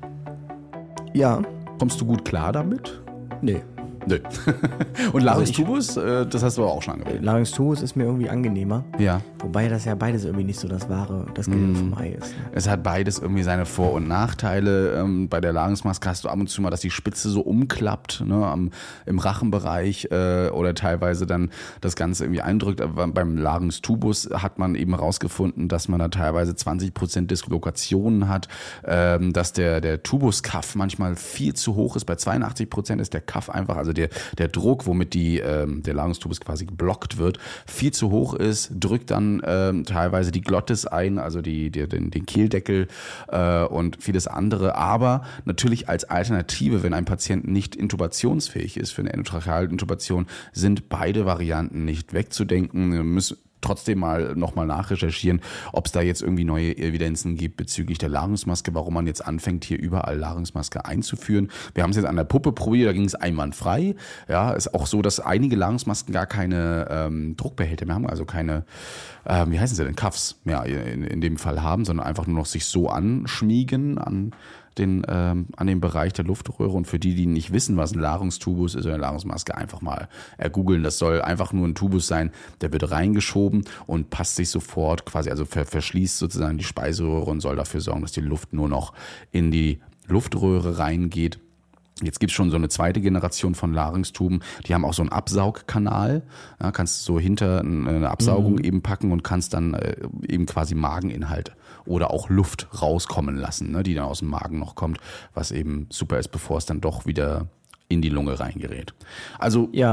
Ja. Kommst du gut klar damit? Nee. Nö. Und Larynxtubus, äh, das hast du aber auch schon angewendet. Larynxtubus ist mir irgendwie angenehmer. Ja. Wobei das ja beides irgendwie nicht so das wahre, das Gelbe mm. vom Ei ist. Ne? Es hat beides irgendwie seine Vor- und Nachteile. Ähm, bei der Larynxmaske hast du ab und zu mal, dass die Spitze so umklappt, ne, am, im Rachenbereich äh, oder teilweise dann das Ganze irgendwie eindrückt. Aber beim Larynxtubus hat man eben herausgefunden, dass man da teilweise zwanzig Prozent Dislokationen hat, ähm, dass der, der Tubuskaff manchmal viel zu hoch ist. Bei zweiundachtzig Prozent ist der Kaff einfach, also der, der Druck, womit die, ähm, der Larynxtubus quasi geblockt wird, viel zu hoch ist, drückt dann ähm, teilweise die Glottis ein, also die, die, den, den Kehldeckel äh, und vieles andere. Aber natürlich als Alternative, wenn ein Patient nicht intubationsfähig ist für eine Endotrachealintubation, sind beide Varianten nicht wegzudenken. Wir müssen trotzdem mal nochmal nachrecherchieren, ob es da jetzt irgendwie neue Evidenzen gibt bezüglich der Larynxmaske, warum man jetzt anfängt, hier überall Larynxmaske einzuführen. Wir haben es jetzt an der Puppe probiert, da ging es einwandfrei. Ja, ist auch so, dass einige Larynxmasken gar keine ähm, Druckbehälter mehr haben, also keine, ähm, wie heißen sie denn, Cuffs mehr in, in dem Fall haben, sondern einfach nur noch sich so anschmiegen an Den, ähm, an dem Bereich der Luftröhre. Und für die, die nicht wissen, was ein Larynxtubus ist oder eine Larynxmaske, einfach mal ergoogeln. Das soll einfach nur ein Tubus sein, der wird reingeschoben und passt sich sofort quasi, also ver- verschließt sozusagen die Speiseröhre und soll dafür sorgen, dass die Luft nur noch in die Luftröhre reingeht. Jetzt gibt's schon so eine zweite Generation von Larynxtuben, die haben auch so einen Absaugkanal, ja, kannst so hinter eine Absaugung mhm. eben packen und kannst dann äh, eben quasi Mageninhalt oder auch Luft rauskommen lassen, ne, die dann aus dem Magen noch kommt, was eben super ist, bevor es dann doch wieder in die Lunge reingerät. Also ja,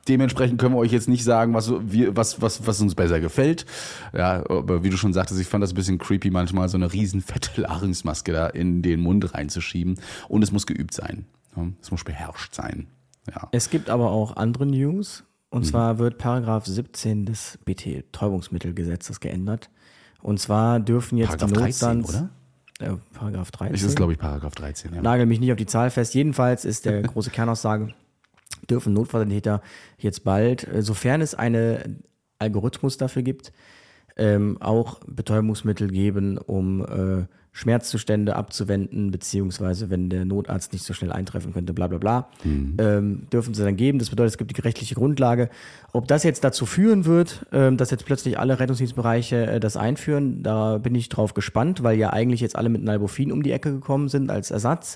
Dementsprechend können wir euch jetzt nicht sagen, was, wir, was, was, was uns besser gefällt. Ja, aber wie du schon sagtest, ich fand das ein bisschen creepy, manchmal so eine riesen fette Larynxmaske da in den Mund reinzuschieben. Und es muss geübt sein. Es muss beherrscht sein. Ja. Es gibt aber auch andere News. Und mhm. zwar wird Paragraph siebzehn des B T-Betäubungsmittelgesetzes geändert. Und zwar dürfen jetzt Paragraph die Notstands... dreizehn, oder? Äh, Paragraph dreizehn. Das ist, glaube ich, Paragraph dreizehn. Ja. Nagel mich nicht auf die Zahl fest. Jedenfalls ist der große Kernaussage, dürfen Notfallsanitäter jetzt bald, sofern es einen Algorithmus dafür gibt, ähm, auch Betäubungsmittel geben, um äh, Schmerzzustände abzuwenden, beziehungsweise wenn der Notarzt nicht so schnell eintreffen könnte, bla bla bla, mhm. ähm, dürfen sie dann geben. Das bedeutet, es gibt die rechtliche Grundlage. Ob das jetzt dazu führen wird, ähm, dass jetzt plötzlich alle Rettungsdienstbereiche äh, das einführen, da bin ich drauf gespannt, weil ja eigentlich jetzt alle mit Nalbufin um die Ecke gekommen sind als Ersatz.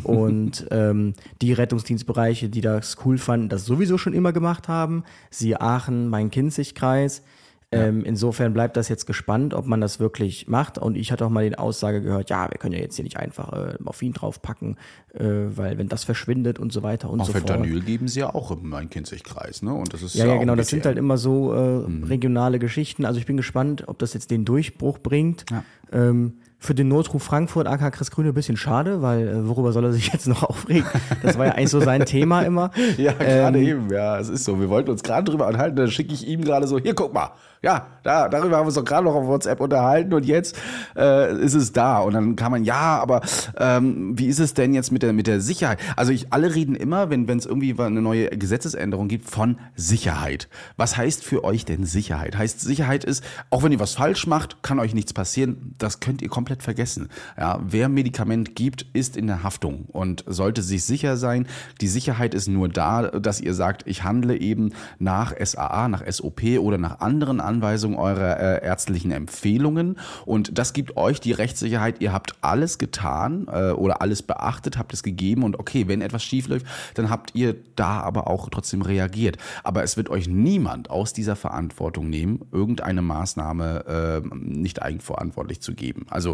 Und ähm, die Rettungsdienstbereiche, die das cool fanden, das sowieso schon immer gemacht haben, siehe Aachen, Main-Kinzig-Kreis. Ähm, insofern bleibt das jetzt gespannt, ob man das wirklich macht. Und ich hatte auch mal die Aussage gehört, ja, wir können ja jetzt hier nicht einfach äh, Morphin draufpacken, äh, weil wenn das verschwindet und so weiter und auch so fort. Fentanyl geben sie ja auch im Main-Kinzig-Kreis, ne? Und das ist ja, ja, ja auch genau, ein das sind halt immer so äh, mhm. regionale Geschichten. Also ich bin gespannt, ob das jetzt den Durchbruch bringt. Ja. Ähm, Für den Notruf Frankfurt, aka Chris Grüne, ein bisschen schade, weil äh, worüber soll er sich jetzt noch aufregen? Das war ja eigentlich so sein Thema immer. Ja, gerade ähm, eben, ja, es ist so. Wir wollten uns gerade drüber unterhalten, dann schicke ich ihm gerade so, hier, guck mal, ja, da, darüber haben wir uns doch gerade noch auf WhatsApp unterhalten und jetzt äh, ist es da. Und dann kann man, ja, aber ähm, wie ist es denn jetzt mit der mit der Sicherheit? Also ich, alle reden immer, wenn wenn es irgendwie eine neue Gesetzesänderung gibt, von Sicherheit. Was heißt für euch denn Sicherheit? Heißt Sicherheit ist, auch wenn ihr was falsch macht, kann euch nichts passieren. Das könnt ihr komplett vergessen. Ja, wer Medikament gibt, ist in der Haftung und sollte sich sicher sein. Die Sicherheit ist nur da, dass ihr sagt, ich handle eben nach S A A, nach S O P oder nach anderen Anweisungen eurer äh, ärztlichen Empfehlungen. Und das gibt euch die Rechtssicherheit. Ihr habt alles getan äh, oder alles beachtet, habt es gegeben. Und okay, wenn etwas schief läuft, dann habt ihr da aber auch trotzdem reagiert. Aber es wird euch niemand aus dieser Verantwortung nehmen, irgendeine Maßnahme äh, nicht eigenverantwortlich zu geben. Also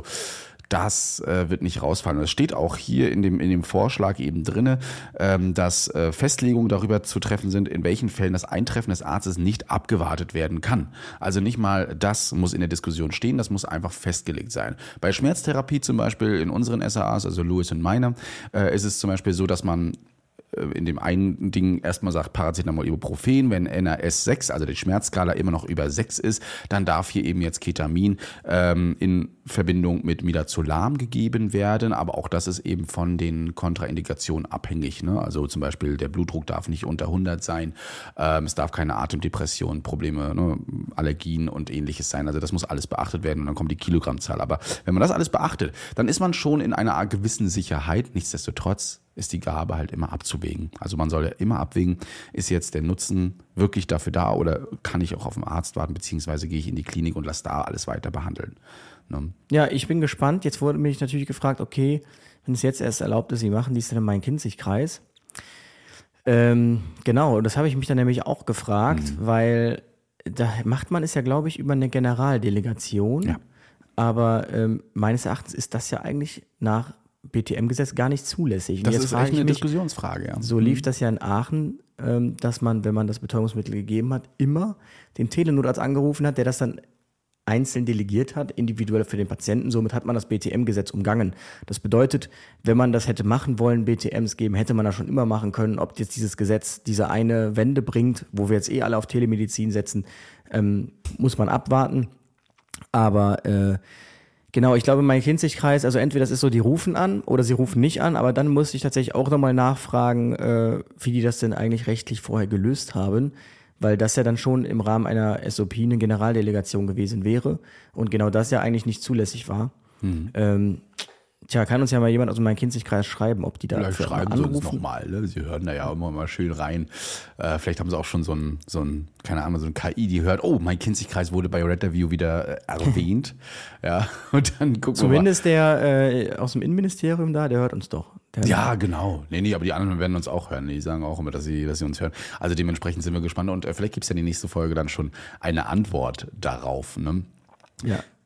das äh, wird nicht rausfallen. Es steht auch hier in dem in dem Vorschlag eben drinne, ähm, dass äh, Festlegungen darüber zu treffen sind, in welchen Fällen das Eintreffen des Arztes nicht abgewartet werden kann. Also nicht mal das muss in der Diskussion stehen, das muss einfach festgelegt sein. Bei Schmerztherapie zum Beispiel in unseren S A As, also Lewis und meiner, äh, ist es zum Beispiel so, dass man in dem einen Ding erstmal sagt Paracetamol, Ibuprofen, wenn N R S sechs, also die Schmerzskala immer noch über sechs ist, dann darf hier eben jetzt Ketamin ähm, in Verbindung mit Midazolam gegeben werden, aber auch das ist eben von den Kontraindikationen abhängig, ne? Also zum Beispiel der Blutdruck darf nicht unter hundert sein, ähm, es darf keine Atemdepression, Probleme, ne? Allergien und ähnliches sein, also das muss alles beachtet werden und dann kommt die Kilogrammzahl, aber wenn man das alles beachtet, dann ist man schon in einer gewissen Sicherheit, nichtsdestotrotz ist die Gabe halt immer abzuwägen. Also man soll ja immer abwägen, ist jetzt der Nutzen wirklich dafür da oder kann ich auch auf den Arzt warten, beziehungsweise gehe ich in die Klinik und lasse da alles weiter behandeln. Ne? Ja, ich bin gespannt. Jetzt wurde mich natürlich gefragt, okay, wenn es jetzt erst erlaubt ist, wie machen die es denn im Main-Kinzig-Kreis? Ähm, genau, das habe ich mich dann nämlich auch gefragt, mhm. weil da macht man es ja, glaube ich, über eine Generaldelegation. Ja. Aber ähm, meines Erachtens ist das ja eigentlich nach B T M-Gesetz gar nicht zulässig. Und das jetzt ist echt eine mich, Diskussionsfrage, ja. So lief das ja in Aachen, ähm, dass man, wenn man das Betäubungsmittel gegeben hat, immer den Telenotarzt angerufen hat, der das dann einzeln delegiert hat, individuell für den Patienten. Somit hat man das B T M-Gesetz umgangen. Das bedeutet, wenn man das hätte machen wollen, B T Ms geben, hätte man das schon immer machen können. Ob jetzt dieses Gesetz diese eine Wende bringt, wo wir jetzt eh alle auf Telemedizin setzen, ähm, muss man abwarten. Aber äh, genau, ich glaube, mein Kinzig-Kreis, also entweder das ist so, die rufen an oder sie rufen nicht an, aber dann musste ich tatsächlich auch nochmal nachfragen, äh, wie die das denn eigentlich rechtlich vorher gelöst haben, weil das ja dann schon im Rahmen einer S O P eine Generaldelegation gewesen wäre und genau das ja eigentlich nicht zulässig war. Mhm. Ähm, tja, kann uns ja mal jemand aus meinem Kinzig-Kreis schreiben, ob die da vielleicht schreiben sie uns nochmal, ne? Sie hören da ja immer mal schön rein. Äh, vielleicht haben sie auch schon so ein, so ein, keine Ahnung, so ein K I, die hört, oh, mein Kinzig-Kreis wurde bei Retterview wieder äh, erwähnt. Ja, und dann gucken Zumindest wir mal. der äh, aus dem Innenministerium da, der hört uns doch. Der ja, hört. genau. Nee, nee, aber die anderen werden uns auch hören. Die sagen auch immer, dass sie, dass sie uns hören. Also dementsprechend sind wir gespannt und äh, vielleicht gibt es ja in die nächste Folge dann schon eine Antwort darauf, ne? Ja.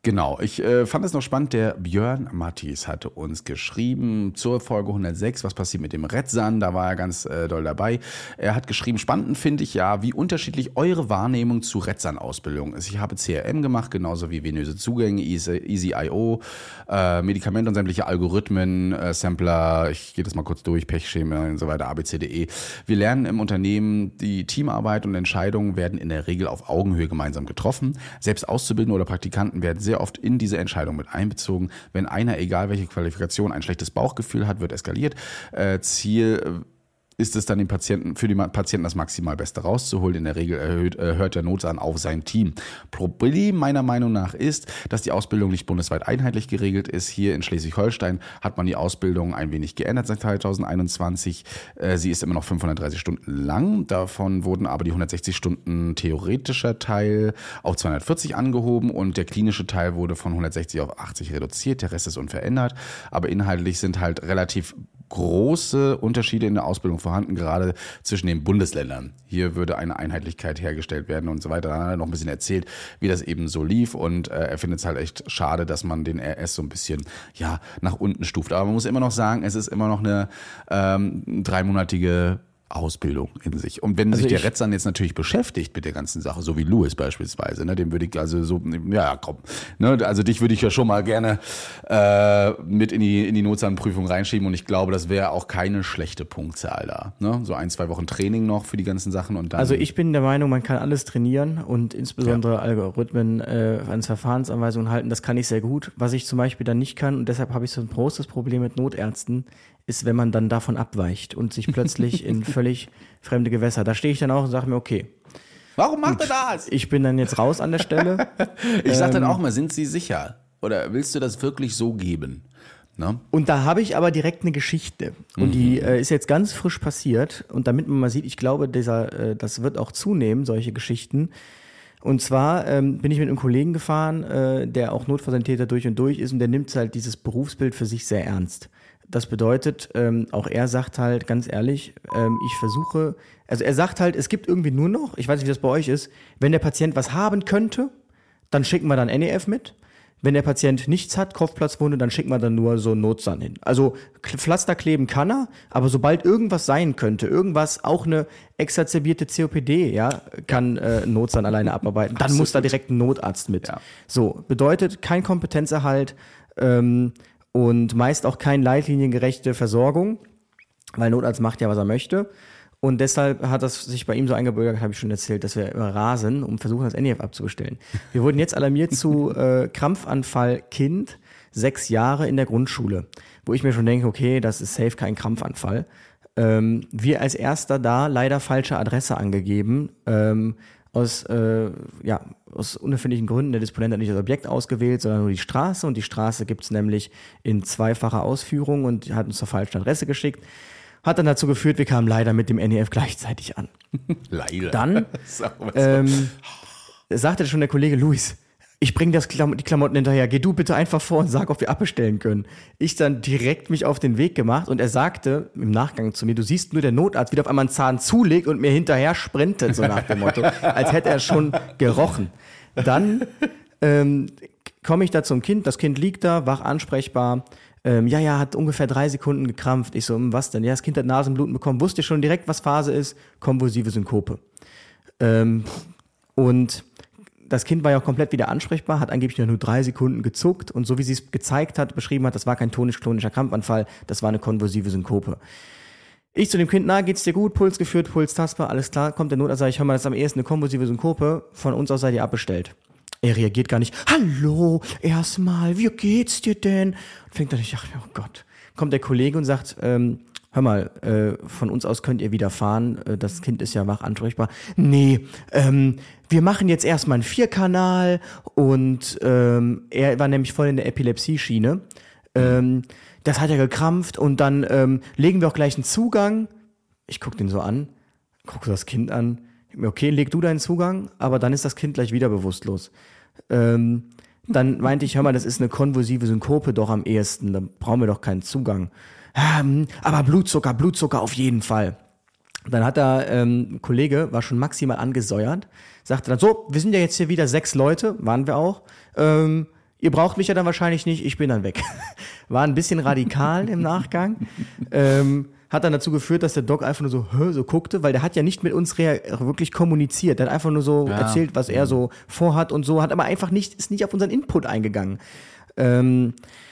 Genau, ich äh, fand es noch spannend, der Björn Mattis hatte uns geschrieben zur Folge hundertsechs, was passiert mit dem Redsan, da war er ganz äh, doll dabei. Er hat geschrieben, spannend finde ich ja, wie unterschiedlich eure Wahrnehmung zu Redsan-Ausbildung ist. Ich habe C R M gemacht, genauso wie venöse Zugänge, Easy Easy Punkt I O, äh, Medikamente und sämtliche Algorithmen, äh, Sampler, ich gehe das mal kurz durch, Pechschema und so weiter, A B C Punkt D E. Wir lernen im Unternehmen, die Teamarbeit und Entscheidungen werden in der Regel auf Augenhöhe gemeinsam getroffen. Selbst Auszubildende oder Praktikanten werden sehr oft in diese Entscheidung mit einbezogen. Wenn einer, egal welche Qualifikation, ein schlechtes Bauchgefühl hat, wird eskaliert. Äh, Ziel ist es dann, den Patienten, für den Patienten das maximal Beste rauszuholen. In der Regel erhöht, äh, hört der Notarzt auf sein Team. Problem meiner Meinung nach ist, dass die Ausbildung nicht bundesweit einheitlich geregelt ist. Hier in Schleswig-Holstein hat man die Ausbildung ein wenig geändert seit zweitausendeinundzwanzig. Äh, sie ist immer noch fünfhundertdreißig Stunden lang. Davon wurden aber die hundertsechzig Stunden theoretischer Teil auf zweihundertvierzig angehoben und der klinische Teil wurde von hundertsechzig auf achtzig reduziert. Der Rest ist unverändert. Aber inhaltlich sind halt relativ große Unterschiede in der Ausbildung vorhanden, gerade zwischen den Bundesländern. Hier würde eine Einheitlichkeit hergestellt werden und so weiter. Dann hat er noch ein bisschen erzählt, wie das eben so lief und äh, er findet es halt echt schade, dass man den R S so ein bisschen ja nach unten stuft. Aber man muss immer noch sagen, es ist immer noch eine ähm, dreimonatige Ausbildung in sich. Und wenn also sich der Redsan jetzt natürlich beschäftigt mit der ganzen Sache, so wie Louis beispielsweise, ne, dem würde ich also so, ja komm, ne, also dich würde ich ja schon mal gerne äh, mit in die in die Notzahnprüfung reinschieben und ich glaube, das wäre auch keine schlechte Punktzahl da. Ne? So ein, zwei Wochen Training noch für die ganzen Sachen und dann. Also ich bin der Meinung, man kann alles trainieren und insbesondere ja. Algorithmen äh, ans Verfahrensanweisungen halten, das kann ich sehr gut. Was ich zum Beispiel dann nicht kann und deshalb habe ich so ein großes Problem mit Notärzten, ist, wenn man dann davon abweicht und sich plötzlich in völlig fremde Gewässer. Da stehe ich dann auch und sage mir, okay. Warum macht er das? Ich bin dann jetzt raus an der Stelle. Ich sage dann auch mal, sind Sie sicher? Oder willst du das wirklich so geben? Ne? Und da habe ich aber direkt eine Geschichte. Und mhm. die äh, ist jetzt ganz frisch passiert. Und damit man mal sieht, ich glaube, dieser, äh, das wird auch zunehmen, solche Geschichten. Und zwar ähm, bin ich mit einem Kollegen gefahren, äh, der auch Notfallsanitäter durch und durch ist und der nimmt halt dieses Berufsbild für sich sehr ernst. Das bedeutet, ähm, auch er sagt halt ganz ehrlich, ähm, ich versuche, also er sagt halt, es gibt irgendwie nur noch, ich weiß nicht, wie das bei euch ist, wenn der Patient was haben könnte, dann schicken wir dann N E F mit. Wenn der Patient nichts hat, Kopfplatzwunde, dann schicken wir dann nur so einen Notzahn hin. Also Pflaster kleben kann er, aber sobald irgendwas sein könnte, irgendwas, auch eine exacerbierte C O P D, ja, kann äh, ein Notzahn alleine abarbeiten, dann muss da direkt ein Notarzt mit. Ja. So, bedeutet kein Kompetenzerhalt, ähm, und meist auch keine leitliniengerechte Versorgung, weil Notarzt macht ja, was er möchte. Und deshalb hat das sich bei ihm so eingebürgert, habe ich schon erzählt, dass wir immer rasen, um versuchen, das N E F abzubestellen. Wir wurden jetzt alarmiert zu äh, Krampfanfall Kind, sechs Jahre in der Grundschule, wo ich mir schon denke, okay, das ist safe kein Krampfanfall. Ähm, wir als erster da leider falsche Adresse angegeben, ähm, aus, äh, ja, aus unerfindlichen Gründen. Der Disponent hat nicht das Objekt ausgewählt, sondern nur die Straße. Und die Straße gibt es nämlich in zweifacher Ausführung und hat uns zur falschen Adresse geschickt. Hat dann dazu geführt, wir kamen leider mit dem N E F gleichzeitig an. Leider. Dann ähm, sagte schon der Kollege Luis, ich bringe das Klam- die Klamotten hinterher, geh du bitte einfach vor und sag, ob wir abbestellen können. Ich dann direkt mich auf den Weg gemacht und er sagte im Nachgang zu mir, du siehst nur der Notarzt, wie der auf einmal einen Zahn zulegt und mir hinterher sprintet, so nach dem Motto, als hätte er schon gerochen. Dann ähm, komme ich da zum Kind, das Kind liegt da, wach ansprechbar, ähm, ja, ja, hat ungefähr drei Sekunden gekrampft. Ich so, was denn? Ja, das Kind hat Nasenbluten bekommen, wusste schon direkt, was Phase ist, konvulsive Synkope. Ähm, und das Kind war ja auch komplett wieder ansprechbar, hat angeblich nur drei Sekunden gezuckt und so wie sie es gezeigt hat, beschrieben hat, das war kein tonisch-klonischer Krampfanfall, das war eine konvulsive Synkope. Ich zu dem Kind, na, geht's dir gut, Puls geführt, Puls tastbar, alles klar, kommt der Notarzt, sag ich, hör mal, das ist am ehesten eine konvulsive Synkope, von uns aus seid ihr abbestellt. Er reagiert gar nicht, hallo, erstmal, wie geht's dir denn? Und fängt dann, ich dachte, oh Gott, kommt der Kollege und sagt, ähm, hör mal, äh, von uns aus könnt ihr wieder fahren, äh, das Kind ist ja wach ansprechbar. Nee, ähm, wir machen jetzt erstmal einen Vierkanal und ähm, er war nämlich voll in der Epilepsie-Schiene. Ähm, das hat er gekrampft und dann ähm, legen wir auch gleich einen Zugang. Ich guck den so an, guck so das Kind an. Okay, leg du deinen Zugang, aber dann ist das Kind gleich wieder bewusstlos. Ähm, dann meinte ich, hör mal, das ist eine konvulsive Synkope doch am ehesten, da brauchen wir doch keinen Zugang. Ähm, aber Blutzucker, Blutzucker auf jeden Fall. Dann hat er, ähm, ein Kollege war schon maximal angesäuert, sagte dann, so, wir sind ja jetzt hier wieder sechs Leute, waren wir auch, ähm, ihr braucht mich ja dann wahrscheinlich nicht, ich bin dann weg. War ein bisschen radikal im Nachgang. Ähm, hat dann dazu geführt, dass der Doc einfach nur so, hö, so guckte, weil der hat ja nicht mit uns rea- wirklich kommuniziert. Der hat einfach nur so Ja. erzählt, was er so vorhat und so, hat aber einfach nicht, ist nicht auf unseren Input eingegangen. Ähm,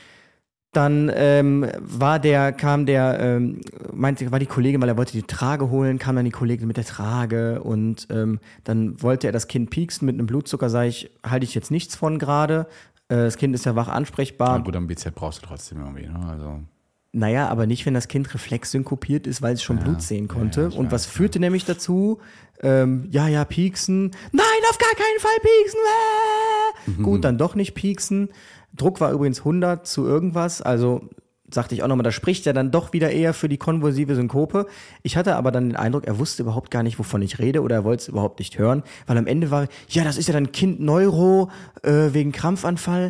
Dann ähm, war der, kam der, ähm, meinte, war die Kollegin, weil er wollte die Trage holen, kam dann die Kollegin mit der Trage und ähm, dann wollte er das Kind pieksen mit einem Blutzucker, sage ich, halte ich jetzt nichts von gerade. Äh, das Kind ist ja wach ansprechbar. Na gut, am B Z brauchst du trotzdem irgendwie, ne? Also. Naja, aber nicht, wenn das Kind reflexsynkopiert ist, weil es schon Ja, Blut sehen konnte. ja, ich und weiß, was führte nämlich dazu? Ähm, ja, ja, pieksen. Nein, auf gar keinen Fall pieksen. Äh! Mhm. Gut, dann doch nicht pieksen. Druck war übrigens hundert zu irgendwas. Also sagte ich auch nochmal, da spricht er dann doch wieder eher für die konvulsive Synkope. Ich hatte aber dann den Eindruck, er wusste überhaupt gar nicht, wovon ich rede oder er wollte es überhaupt nicht hören. Weil am Ende war, ja, das ist ja dann Kind Neuro äh, wegen Krampfanfall.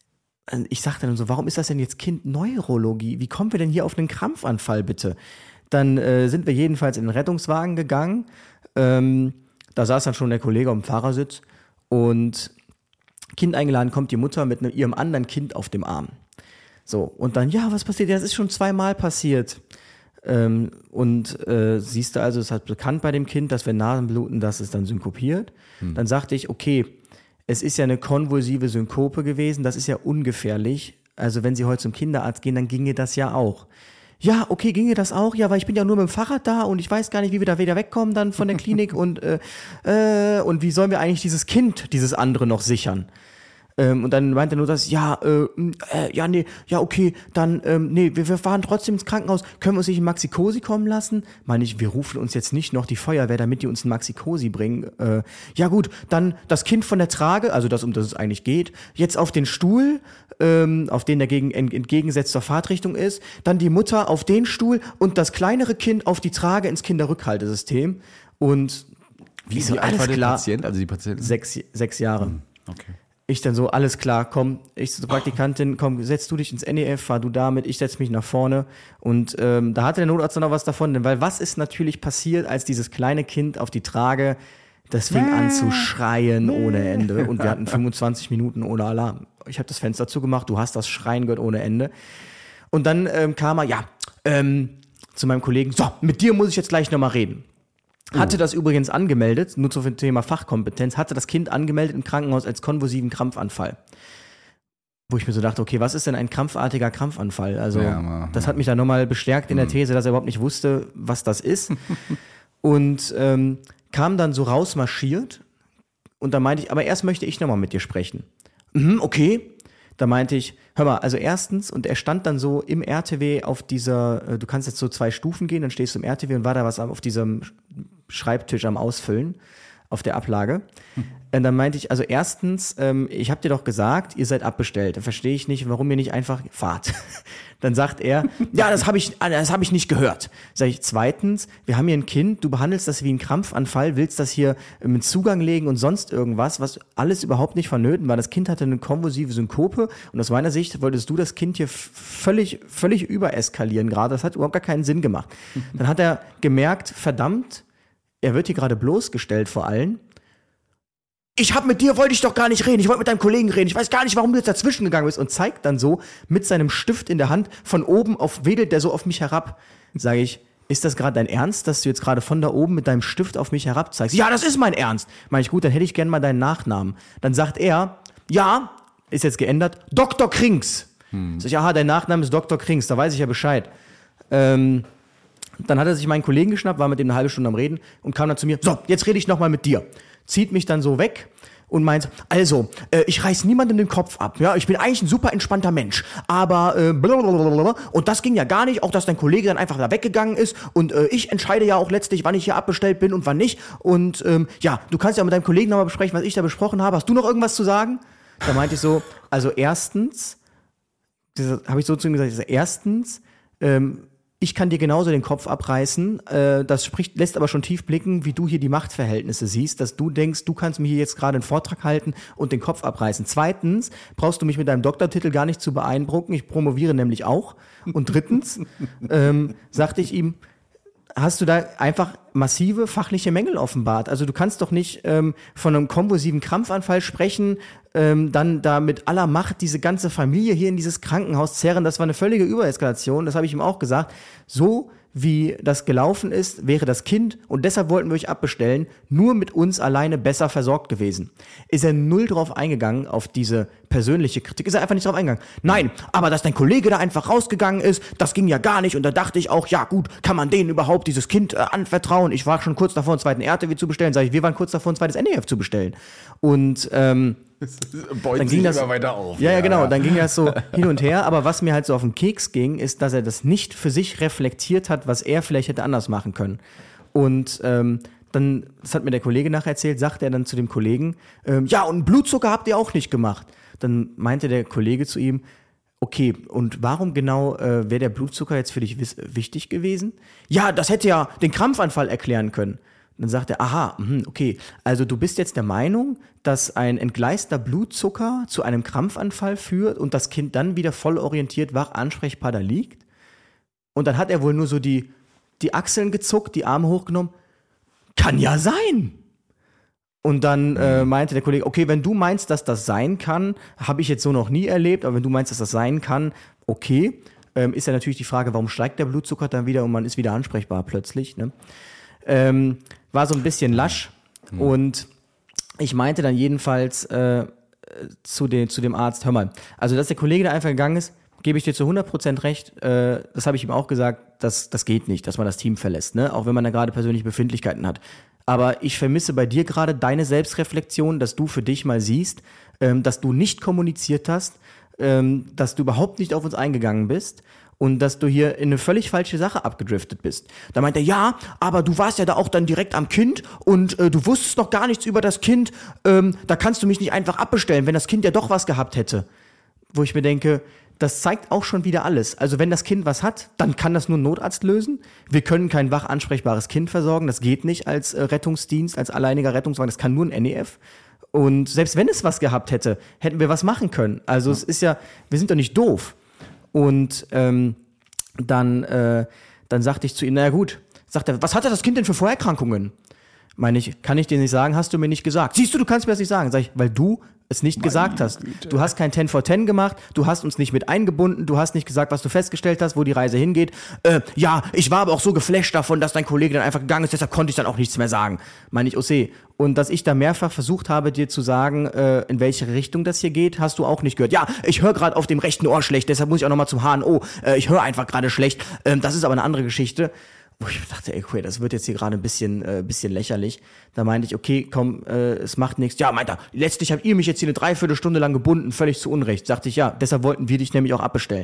Ich sagte dann so, warum ist das denn jetzt Kindneurologie? Wie kommen wir denn hier auf einen Krampfanfall, bitte? Dann äh, sind wir jedenfalls in den Rettungswagen gegangen. Ähm, da saß dann schon der Kollege auf dem Fahrersitz und Kind eingeladen, kommt die Mutter mit einem, ihrem anderen Kind auf dem Arm. So, und dann, ja, was passiert? Ja, das ist schon zweimal passiert. Ähm, und äh, siehst du also, es hat bekannt bei dem Kind, dass wenn Nasenbluten, dass es dann synkopiert. Hm. Dann sagte ich, okay, es ist ja eine konvulsive Synkope gewesen, das ist ja ungefährlich. Also wenn Sie heute zum Kinderarzt gehen, dann ginge das ja auch. Ja, okay, ginge das auch? Ja, weil ich bin ja nur mit dem Fahrrad da und ich weiß gar nicht, wie wir da wieder wegkommen dann von der Klinik und äh, äh, und wie sollen wir eigentlich dieses Kind, dieses andere noch sichern? Ähm, und dann meinte er nur das, ja, äh, äh, ja, nee, ja, okay, dann, ähm, nee, wir, wir fahren trotzdem ins Krankenhaus, können wir uns nicht ein Maxi-Cosi kommen lassen? Meine ich, wir rufen uns jetzt nicht noch die Feuerwehr, damit die uns ein Maxi-Cosi bringen. Äh, ja gut, dann das Kind von der Trage, also das, um das es eigentlich geht, jetzt auf den Stuhl, ähm, auf den der gegen, entgegengesetzt zur Fahrtrichtung ist, dann die Mutter auf den Stuhl und das kleinere Kind auf die Trage ins Kinderrückhaltesystem und Wie so, alt war alles der klar. Patient, also die Patientin? Sechs, sechs Jahre. Okay. Ich dann so, alles klar, komm, ich zur Praktikantin, komm, setz du dich ins N E F, fahr du damit, ich setz mich nach vorne. Und ähm, da hatte der Notarzt dann noch was davon, denn weil was ist natürlich passiert, als dieses kleine Kind auf die Trage, das fing an zu schreien ohne Ende und wir hatten fünfundzwanzig Minuten ohne Alarm. Ich habe das Fenster zugemacht, du hast das Schreien gehört ohne Ende. Und dann ähm, kam er, ja, ähm, zu meinem Kollegen, so, mit dir muss ich jetzt gleich nochmal reden. Hatte das übrigens angemeldet, nur zum Thema Fachkompetenz, hatte das Kind angemeldet im Krankenhaus als konvulsiven Krampfanfall. Wo ich mir so dachte, okay, was ist denn ein krampfartiger Krampfanfall? Also Ja, mal, das hat mich dann nochmal bestärkt in der These, dass er überhaupt nicht wusste, was das ist. Und ähm, kam dann so rausmarschiert und da meinte ich, aber erst möchte ich nochmal mit dir sprechen. Mhm, okay. Da meinte ich, hör mal, also erstens, und er stand dann so im R T W auf dieser, äh, du kannst jetzt so zwei Stufen gehen, dann stehst du im R T W und war da was auf diesem Schreibtisch am Ausfüllen, auf der Ablage. Hm. Und dann meinte ich, also erstens, ähm, ich habe dir doch gesagt, ihr seid abbestellt. Da verstehe ich nicht, warum ihr nicht einfach fahrt. Dann sagt er, ja, das habe ich, das habe ich nicht gehört. Sag ich, zweitens, wir haben hier ein Kind, du behandelst das wie einen Krampfanfall, willst das hier mit Zugang legen und sonst irgendwas, was alles überhaupt nicht vonnöten war. Das Kind hatte eine konvulsive Synkope und aus meiner Sicht wolltest du das Kind hier völlig, völlig übereskalieren gerade. Das hat überhaupt gar keinen Sinn gemacht. Dann hat er gemerkt, verdammt, er wird hier gerade bloßgestellt vor allen. Ich hab mit dir, wollte ich doch gar nicht reden. Ich wollte mit deinem Kollegen reden. Ich weiß gar nicht, warum du jetzt dazwischen gegangen bist. Und zeigt dann so mit seinem Stift in der Hand von oben auf, wedelt der so auf mich herab. Sage ich, ist das gerade dein Ernst, dass du jetzt gerade von da oben mit deinem Stift auf mich herab zeigst? Ja, das ist mein Ernst. Meine ich, gut, dann hätte ich gern mal deinen Nachnamen. Dann sagt er, ja, ist jetzt geändert, Doktor Krings. Hm. Sag ich, aha, dein Nachname ist Doktor Krings, da weiß ich ja Bescheid. Ähm, dann hat er sich meinen Kollegen geschnappt, war mit dem eine halbe Stunde am Reden und kam dann zu mir, so, jetzt rede ich nochmal mit dir. Zieht mich dann so weg und meint, also, äh, ich reiß niemandem den Kopf ab, ja, ich bin eigentlich ein super entspannter Mensch, aber äh, blablabla. Und das ging ja gar nicht, auch dass dein Kollege dann einfach da weggegangen ist und äh, ich entscheide ja auch letztlich, wann ich hier abbestellt bin und wann nicht und ähm, ja, du kannst ja mit deinem Kollegen nochmal besprechen, was ich da besprochen habe, hast du noch irgendwas zu sagen? Da meinte ich so, also erstens, habe ich so zu ihm gesagt, also erstens, ähm, ich kann dir genauso den Kopf abreißen. Äh, das spricht, lässt aber schon tief blicken, wie du hier die Machtverhältnisse siehst, dass du denkst, du kannst mir hier jetzt gerade einen Vortrag halten und den Kopf abreißen. Zweitens brauchst du mich mit deinem Doktortitel gar nicht zu beeindrucken. Ich promoviere nämlich auch. Und drittens ähm, sagte ich ihm, hast du da einfach massive fachliche Mängel offenbart. Also du kannst doch nicht ähm, von einem konvulsiven Krampfanfall sprechen, ähm, dann da mit aller Macht diese ganze Familie hier in dieses Krankenhaus zerren. Das war eine völlige Übereskalation, das habe ich ihm auch gesagt. So wie das gelaufen ist, wäre das Kind, und deshalb wollten wir euch abbestellen, nur mit uns alleine besser versorgt gewesen. Ist er null drauf eingegangen, auf diese persönliche Kritik, ist er einfach nicht drauf eingegangen. Nein, aber dass dein Kollege da einfach rausgegangen ist, das ging ja gar nicht, und da dachte ich auch, ja gut, kann man denen überhaupt dieses Kind äh, anvertrauen? Ich war schon kurz davor, einen zweiten R T W zu bestellen, sage ich, wir waren kurz davor, ein zweites N E F zu bestellen. Und ähm, dann ging das immer weiter auf. Ja, ja, genau. Ja. Dann ging das so hin und her. Aber was mir halt so auf den Keks ging, ist, dass er das nicht für sich reflektiert hat, was er vielleicht hätte anders machen können. Und ähm, dann, das hat mir der Kollege nachher erzählt, sagte er dann zu dem Kollegen, ähm, ja, und Blutzucker habt ihr auch nicht gemacht. Dann meinte der Kollege zu ihm, okay, und warum genau äh, wäre der Blutzucker jetzt für dich wiss- wichtig gewesen? Ja, das hätte ja den Krampfanfall erklären können. Dann sagt er, aha, okay, also du bist jetzt der Meinung, dass ein entgleister Blutzucker zu einem Krampfanfall führt und das Kind dann wieder voll orientiert wach ansprechbar da liegt? Und dann hat er wohl nur so die, die Achseln gezuckt, die Arme hochgenommen. Kann ja sein. Und dann äh, meinte der Kollege, okay, wenn du meinst, dass das sein kann, habe ich jetzt so noch nie erlebt, aber wenn du meinst, dass das sein kann, okay, ähm, ist ja natürlich die Frage, warum steigt der Blutzucker dann wieder und man ist wieder ansprechbar plötzlich, ne? Ähm, war so ein bisschen lasch mhm. und ich meinte dann jedenfalls äh, zu, den, zu dem Arzt, hör mal, also dass der Kollege da einfach gegangen ist, gebe ich dir zu hundert Prozent recht, äh, das habe ich ihm auch gesagt, das, das geht nicht, dass man das Team verlässt, ne? Auch wenn man da gerade persönliche Befindlichkeiten hat. Aber ich vermisse bei dir gerade deine Selbstreflexion, dass du für dich mal siehst, ähm, dass du nicht kommuniziert hast, ähm, dass du überhaupt nicht auf uns eingegangen bist und dass du hier in eine völlig falsche Sache abgedriftet bist. Da meint er, ja, aber du warst ja da auch dann direkt am Kind und äh, du wusstest noch gar nichts über das Kind, ähm, da kannst du mich nicht einfach abbestellen, wenn das Kind ja doch was gehabt hätte. Wo ich mir denke, das zeigt auch schon wieder alles. Also wenn das Kind was hat, dann kann das nur ein Notarzt lösen. Wir können kein wach ansprechbares Kind versorgen, das geht nicht als äh, Rettungsdienst, als alleiniger Rettungswagen, das kann nur ein N E F. Und selbst wenn es was gehabt hätte, hätten wir was machen können. Also ja. Es ist ja, wir sind doch nicht doof. Und ähm, dann, äh, dann sagte ich zu ihm, naja gut, sagt er, was hatte das Kind denn für Vorerkrankungen? Meine ich, kann ich dir nicht sagen, hast du mir nicht gesagt. Siehst du, du kannst mir das nicht sagen. Sag ich, weil du es nicht Meine gesagt hast. Güte. Du hast kein ten for ten gemacht, du hast uns nicht mit eingebunden, du hast nicht gesagt, was du festgestellt hast, wo die Reise hingeht. Äh, ja, ich war aber auch so geflasht davon, dass dein Kollege dann einfach gegangen ist, deshalb konnte ich dann auch nichts mehr sagen. Meine ich, Ose. Und dass ich da mehrfach versucht habe, dir zu sagen, äh, in welche Richtung das hier geht, hast du auch nicht gehört. Ja, ich höre gerade auf dem rechten Ohr schlecht, deshalb muss ich auch nochmal zum H N O. Äh, ich höre einfach gerade schlecht. Ähm, das ist aber eine andere Geschichte. Wo ich dachte, ey, okay, das wird jetzt hier gerade ein bisschen, äh, bisschen lächerlich. Da meinte ich, okay, komm, äh, es macht nichts. Ja, meint er, letztlich habt ihr mich jetzt hier eine Dreiviertelstunde lang gebunden, völlig zu Unrecht. Sagte ich, ja, deshalb wollten wir dich nämlich auch abbestellen.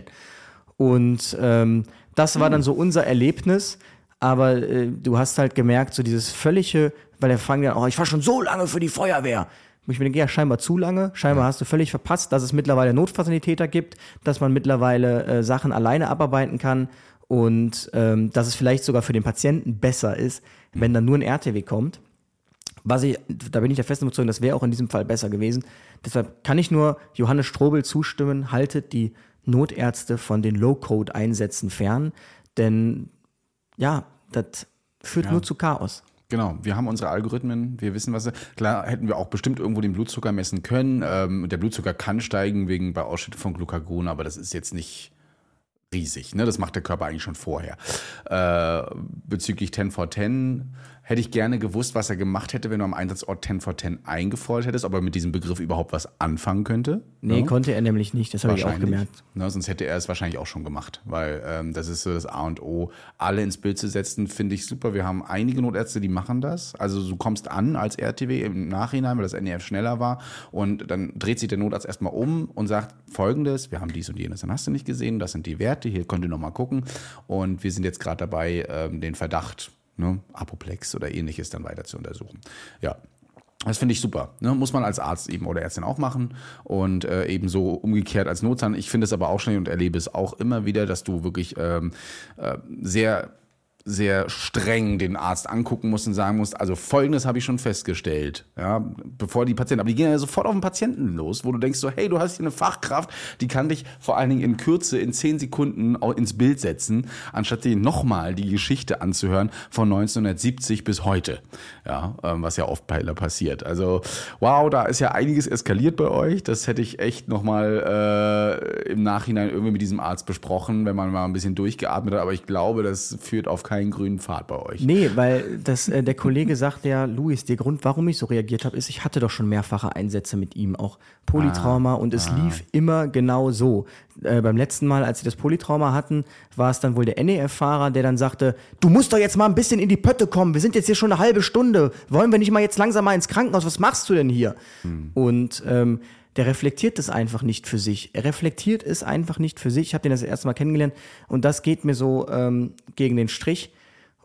Und ähm, das war dann so unser Erlebnis. Aber äh, du hast halt gemerkt, so dieses völlige, weil er fangen ja, oh, ich war schon so lange für die Feuerwehr. Ich denke, ja, scheinbar zu lange. Scheinbar hast du völlig verpasst, dass es mittlerweile Notfazilitäter gibt, dass man mittlerweile äh, Sachen alleine abarbeiten kann. Und ähm, dass es vielleicht sogar für den Patienten besser ist, wenn dann nur ein R T W kommt. Was ich, da bin ich der festen Überzeugung, das wäre auch in diesem Fall besser gewesen. Deshalb kann ich nur Johannes Strobel zustimmen, haltet die Notärzte von den Low-Code-Einsätzen fern. Denn ja, das führt ja. nur zu Chaos. Genau, wir haben unsere Algorithmen, wir wissen, was. Klar hätten wir auch bestimmt irgendwo den Blutzucker messen können. Ähm, der Blutzucker kann steigen wegen bei Ausschüttung von Glucagon, aber das ist jetzt nicht riesig, ne? Das macht der Körper eigentlich schon vorher. Äh, bezüglich ten for ten hätte ich gerne gewusst, was er gemacht hätte, wenn du am Einsatzort ten for ten eingefordert hättest, ob er mit diesem Begriff überhaupt was anfangen könnte. Nee, ja? Konnte er nämlich nicht, das habe ich auch gemerkt. Ne, sonst hätte er es wahrscheinlich auch schon gemacht, weil ähm, das ist so das A und O. Alle ins Bild zu setzen, finde ich super. Wir haben einige Notärzte, die machen das. Also du kommst an als R T W im Nachhinein, weil das N E F schneller war und dann dreht sich der Notarzt erstmal um und sagt Folgendes, wir haben dies und jenes, dann hast du nicht gesehen, das sind die Werte, hier könnt ihr nochmal gucken und wir sind jetzt gerade dabei, ähm, den Verdacht, ne, Apoplex oder ähnliches dann weiter zu untersuchen. Ja, das finde ich super. Ne? Muss man als Arzt eben oder Ärztin auch machen und äh, ebenso umgekehrt als Notzahn. Ich finde es aber auch schnell und erlebe es auch immer wieder, dass du wirklich ähm, äh, sehr sehr streng den Arzt angucken musst und sagen musst, also Folgendes habe ich schon festgestellt, ja, bevor die Patienten, aber die gehen ja sofort auf den Patienten los, wo du denkst so, hey, du hast hier eine Fachkraft, die kann dich vor allen Dingen in Kürze, in zehn Sekunden auch ins Bild setzen, anstatt dir nochmal die Geschichte anzuhören von neunzehnhundertsiebzig bis heute, ja, was ja oft passiert. Also wow, da ist ja einiges eskaliert bei euch, das hätte ich echt nochmal äh, im Nachhinein irgendwie mit diesem Arzt besprochen, wenn man mal ein bisschen durchgeatmet hat, aber ich glaube, das führt auf keinen grünen Pfad bei euch. Nee, weil das, äh, der Kollege sagt ja, Luis, der Grund, warum ich so reagiert habe, ist, ich hatte doch schon mehrfache Einsätze mit ihm, auch Polytrauma, ah, und es ah. lief immer genau so. Äh, beim letzten Mal, als sie das Polytrauma hatten, war es dann wohl der N E F-Fahrer, der dann sagte, du musst doch jetzt mal ein bisschen in die Pötte kommen, wir sind jetzt hier schon eine halbe Stunde, wollen wir nicht mal jetzt langsam mal ins Krankenhaus, was machst du denn hier? Hm. Und ähm, der reflektiert es einfach nicht für sich. Er reflektiert es einfach nicht für sich. Ich habe den das erste Mal kennengelernt und das geht mir so ähm, gegen den Strich.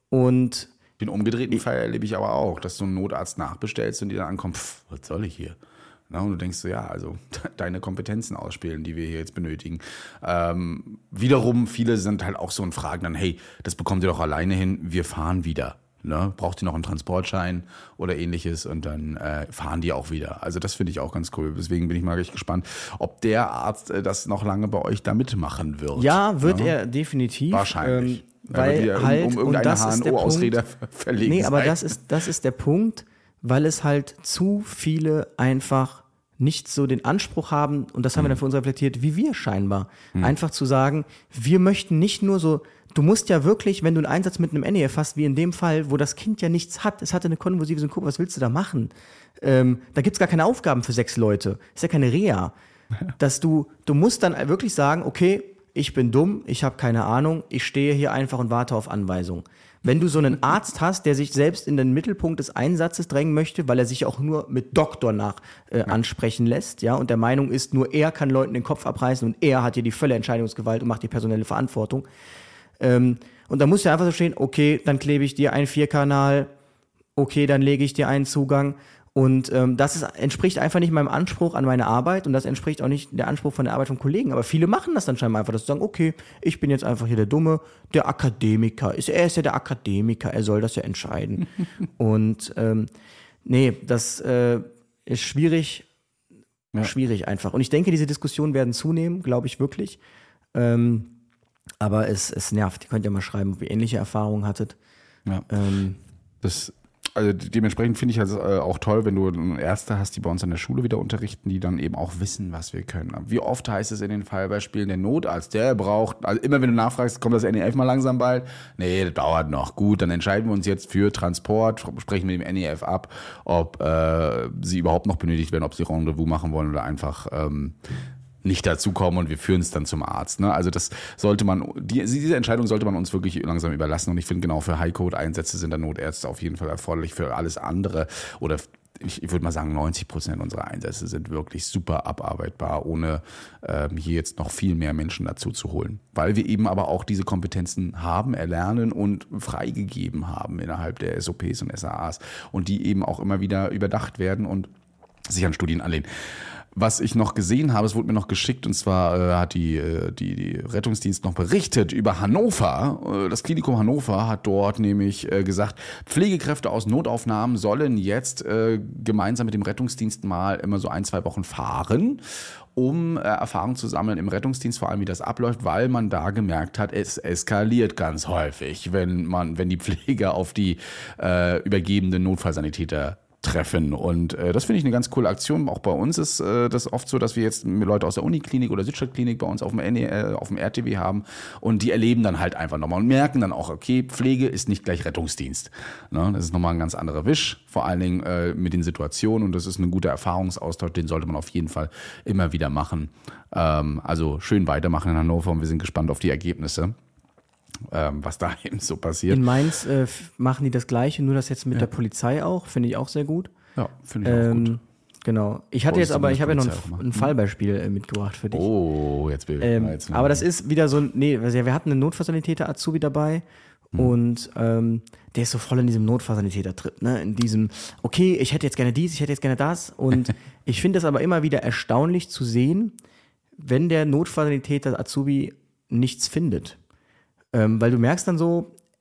Und den umgedrehten Fall erlebe ich aber auch, dass du einen Notarzt nachbestellst und die dann ankommt, pff, was soll ich hier? Na, und du denkst so, ja, also deine Kompetenzen ausspielen, die wir hier jetzt benötigen. Ähm, wiederum, viele sind halt auch so und fragen dann, hey, das bekommt ihr doch alleine hin, wir fahren wieder. Ne? Braucht ihr noch einen Transportschein oder ähnliches und dann äh, fahren die auch wieder. Also das finde ich auch ganz cool. Deswegen bin ich mal richtig gespannt, ob der Arzt äh, das noch lange bei euch da mitmachen wird. Ja, wird ne? er definitiv. Wahrscheinlich. Ähm, weil ja, halt, um, um irgendeine H N O-Ausrede verlegen Nee, aber sein. das ist, das ist der Punkt, weil es halt zu viele einfach nicht so den Anspruch haben, und das haben wir dann für uns reflektiert, wie wir scheinbar. Hm. Einfach zu sagen, wir möchten nicht nur so, du musst ja wirklich, wenn du einen Einsatz mit einem N E F hast, wie in dem Fall, wo das Kind ja nichts hat, es hatte eine konvulsive Synkope, was willst du da machen? Ähm, da gibt's gar keine Aufgaben für sechs Leute. Ist ja keine Reha. Dass du, du musst dann wirklich sagen, okay, ich bin dumm, ich habe keine Ahnung, ich stehe hier einfach und warte auf Anweisung. Wenn du so einen Arzt hast, der sich selbst in den Mittelpunkt des Einsatzes drängen möchte, weil er sich auch nur mit Doktor nach äh, ansprechen lässt, ja, und der Meinung ist, nur er kann Leuten den Kopf abreißen und er hat hier die volle Entscheidungsgewalt und macht die personelle Verantwortung. Ähm, und da musst du einfach so stehen, okay, dann klebe ich dir einen Vierkanal, okay, dann lege ich dir einen Zugang. Und ähm, das ist, entspricht einfach nicht meinem Anspruch an meine Arbeit und das entspricht auch nicht der Anspruch von der Arbeit von Kollegen. Aber viele machen das dann scheinbar einfach, dass sie sagen, okay, ich bin jetzt einfach hier der Dumme, der Akademiker. Ist, er ist ja der Akademiker, er soll das ja entscheiden. Und ähm, nee, das äh, ist schwierig, ja. schwierig einfach. Und ich denke, diese Diskussionen werden zunehmen, glaube ich wirklich. Ähm, aber es, es nervt. Ihr könnt ja mal schreiben, ob ihr ähnliche Erfahrungen hattet. Ja. Ähm, das Also dementsprechend finde ich es halt auch toll, wenn du Ärzte hast, die bei uns an der Schule wieder unterrichten, die dann eben auch wissen, was wir können. Wie oft heißt es in den Fallbeispielen, der Notarzt, der braucht, also immer wenn du nachfragst, kommt das N E F mal langsam bald? Nee, das dauert noch. Gut, dann entscheiden wir uns jetzt für Transport, sprechen mit dem N E F ab, ob äh, sie überhaupt noch benötigt werden, ob sie Rendezvous machen wollen oder einfach ähm, nicht dazukommen und wir führen es dann zum Arzt. Ne? Also das sollte man, die, diese Entscheidung sollte man uns wirklich langsam überlassen und ich finde genau für High-Code-Einsätze sind da Notärzte auf jeden Fall erforderlich. Für alles andere oder ich, ich würde mal sagen neunzig Prozent unserer Einsätze sind wirklich super abarbeitbar, ohne ähm, hier jetzt noch viel mehr Menschen dazu zu holen. Weil wir eben aber auch diese Kompetenzen haben, erlernen und freigegeben haben innerhalb der S O Ps und S A As und die eben auch immer wieder überdacht werden und sich an Studien anlehnen. Was ich noch gesehen habe, es wurde mir noch geschickt, und zwar äh, hat die, die, die Rettungsdienst noch berichtet über Hannover. Das Klinikum Hannover hat dort nämlich äh, gesagt, Pflegekräfte aus Notaufnahmen sollen jetzt äh, gemeinsam mit dem Rettungsdienst mal immer so ein, zwei Wochen fahren, um äh, Erfahrung zu sammeln im Rettungsdienst, vor allem wie das abläuft, weil man da gemerkt hat, es eskaliert ganz häufig, wenn man, wenn die Pfleger auf die äh, übergebenden Notfallsanitäter treffen. Und äh, das finde ich eine ganz coole Aktion. Auch bei uns ist äh, das oft so, dass wir jetzt Leute aus der Uniklinik oder Südstadtklinik bei uns auf dem, N E, äh, auf dem R T W haben und die erleben dann halt einfach nochmal und merken dann auch, okay, Pflege ist nicht gleich Rettungsdienst. Ne? Das ist nochmal ein ganz anderer Wisch, vor allen Dingen äh, mit den Situationen und das ist ein guter Erfahrungsaustausch, den sollte man auf jeden Fall immer wieder machen. Ähm, also schön weitermachen in Hannover und wir sind gespannt auf die Ergebnisse. Ähm, was da eben so passiert. In Mainz äh, machen die das Gleiche, nur das jetzt mit ja. der Polizei auch, finde ich auch sehr gut. Ja, finde ich auch ähm, gut. Genau. Ich hatte jetzt aber, ich habe ja noch ein, ein Fallbeispiel äh, mitgebracht für dich. Oh, jetzt will ich ähm, mal jetzt Aber das ist wieder so, nee, wir hatten einen Notfallsanitäter Azubi dabei hm. und ähm, der ist so voll in diesem Notfallsanitäter-Trip, ne? In diesem, okay, ich hätte jetzt gerne dies, ich hätte jetzt gerne das und ich finde es aber immer wieder erstaunlich zu sehen, wenn der Notfallsanitäter Azubi nichts findet. Ähm, weil du merkst dann so,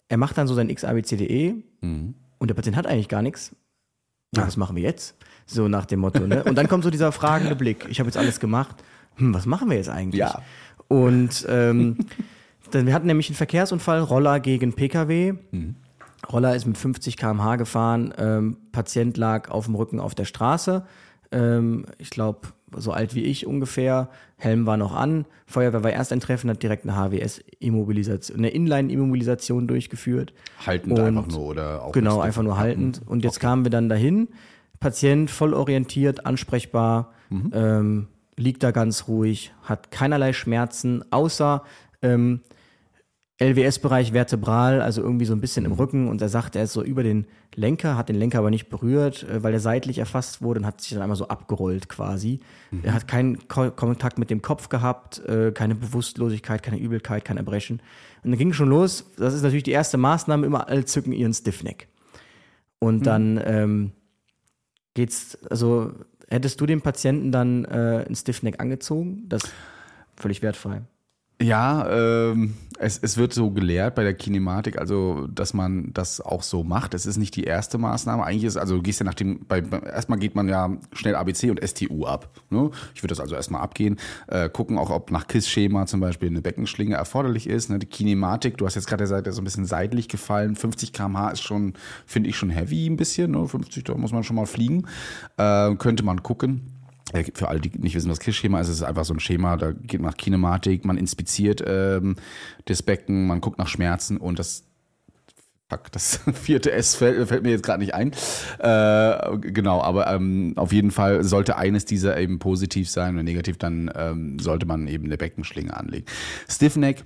er macht dann so sein X A B C D E mhm. und der Patient hat eigentlich gar nichts. Ja, was machen wir jetzt? So nach dem Motto. Ne? Und dann kommt so dieser fragende Blick. Ich habe jetzt alles gemacht. Hm, was machen wir jetzt eigentlich? Ja. Und ähm, dann, wir hatten nämlich einen Verkehrsunfall, Roller gegen P K W. Mhm. Roller ist mit fünfzig Kilometer pro Stunde gefahren. Ähm, Patient lag auf dem Rücken auf der Straße. Ähm, ich glaube, so alt wie ich ungefähr. Helm war noch an. Feuerwehr war erst eintreffen, hat direkt eine H W S-Immobilisation, eine Inline-Immobilisation durchgeführt. Haltend und einfach nur oder auch? Genau, einfach nur haltend. Und jetzt okay. kamen wir dann dahin. Patient voll orientiert, ansprechbar, mhm. ähm, liegt da ganz ruhig, hat keinerlei Schmerzen, außer ähm, L W S-Bereich vertebral, also irgendwie so ein bisschen im Rücken. Und er sagt, er ist so über den Lenker, hat den Lenker aber nicht berührt, weil er seitlich erfasst wurde und hat sich dann einmal so abgerollt quasi. Mhm. Er hat keinen Ko- Kontakt mit dem Kopf gehabt, äh, keine Bewusstlosigkeit, keine Übelkeit, kein Erbrechen. Und dann ging schon los, das ist natürlich die erste Maßnahme, immer alle zücken ihren Stiffneck. Und mhm. dann ähm, geht's, also hättest du dem Patienten dann äh, ein Stiffneck angezogen? Das ist völlig wertfrei. Ja, ähm, es, es wird so gelehrt bei der Kinematik, also dass man das auch so macht. Es ist nicht die erste Maßnahme. Eigentlich ist, also du gehst ja nach dem, bei, erstmal geht man ja schnell A B C und S T U ab. Ne? Ich würde das also erstmal abgehen, äh, gucken auch, ob nach K I S-Schema zum Beispiel eine Beckenschlinge erforderlich ist. Ne? Die Kinematik, du hast jetzt gerade der Seite so ein bisschen seitlich gefallen. fünfzig Kilometer pro Stunde ist schon, finde ich, schon heavy ein bisschen. Ne? fünfzig, da muss man schon mal fliegen. Äh, könnte man gucken. Für alle, die nicht wissen, was K I S-Schema ist, ist es einfach so ein Schema, da geht man nach Kinematik, man inspiziert ähm, das Becken, man guckt nach Schmerzen und das, fuck, das vierte S fällt, fällt mir jetzt gerade nicht ein. Äh, genau, aber ähm, auf jeden Fall sollte eines dieser eben positiv sein oder negativ, dann ähm, sollte man eben eine Beckenschlinge anlegen. Stiffneck,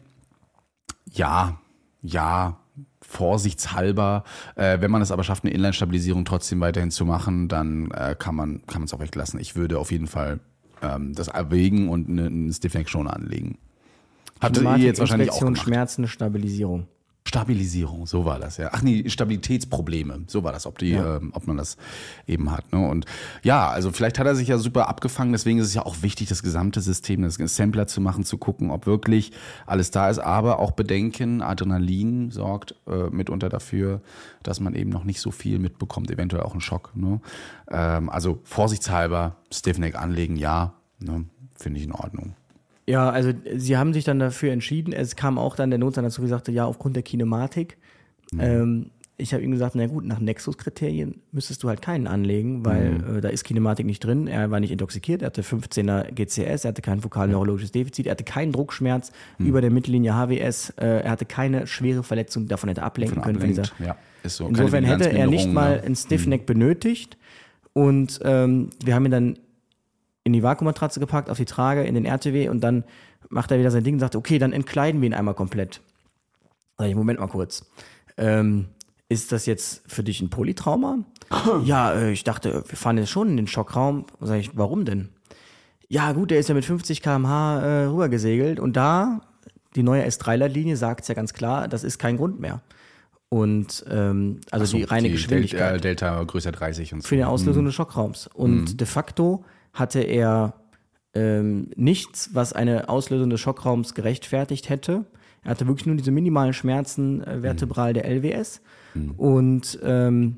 ja, ja, vorsichtshalber. Äh, wenn man es aber schafft, eine Inline-Stabilisierung trotzdem weiterhin zu machen, dann äh, kann man kann man es auch weglassen. Ich würde auf jeden Fall ähm, das erwägen und eine, einen Stiffneck schon anlegen. Hatte ihr jetzt wahrscheinlich auch gemacht. Schmerzen, Stabilisierung. Stabilisierung, so war das, ja. Ach nee, Stabilitätsprobleme, so war das, ob die, ja. ähm, ob man das eben hat. Ne? Und ja, also vielleicht hat er sich ja super abgefangen, deswegen ist es ja auch wichtig, das gesamte System, das Sampler zu machen, zu gucken, ob wirklich alles da ist, aber auch bedenken, Adrenalin sorgt äh, mitunter dafür, dass man eben noch nicht so viel mitbekommt, eventuell auch einen Schock. Ne? Ähm, also vorsichtshalber Stiffneck anlegen, ja, ne? Finde ich in Ordnung. Ja, also sie haben sich dann dafür entschieden. Es kam auch dann der Notstand dazu, gesagt, ja, aufgrund der Kinematik. Mhm. Ähm, ich habe ihm gesagt, na gut, nach Nexus-Kriterien müsstest du halt keinen anlegen, weil mhm. äh, da ist Kinematik nicht drin. Er war nicht intoxikiert, er hatte fünfzehner G C S, er hatte kein fokal-neurologisches Defizit, er hatte keinen Druckschmerz mhm. über der Mittellinie H W S, äh, er hatte keine schwere Verletzung, die davon hätte ablenken können. Von dieser. Ja, ist so. Insofern hätte er nicht mal ne? ein Stiffneck mhm. benötigt. Und ähm, wir haben ihn dann in die Vakuummatratze gepackt, auf die Trage, in den R T W und dann macht er wieder sein Ding und sagt, okay, dann entkleiden wir ihn einmal komplett. Sag ich, Moment mal kurz. Ähm, ist das jetzt für dich ein Polytrauma? Ja, äh, ich dachte, wir fahren jetzt schon in den Schockraum. Sag ich, warum denn? Ja gut, der ist ja mit fünfzig Kilometer pro Stunde äh, rübergesegelt und da, die neue S drei Leitlinie sagt es ja ganz klar, das ist kein Grund mehr. Und ähm, also so, die reine die Geschwindigkeit. Delta, Delta größer dreißig und so. Für die Auslösung mhm. des Schockraums. Und mhm. de facto hatte er ähm, nichts, was eine Auslösung des Schockraums gerechtfertigt hätte. Er hatte wirklich nur diese minimalen Schmerzen äh, vertebral mhm. der L W S. Mhm. Und ähm,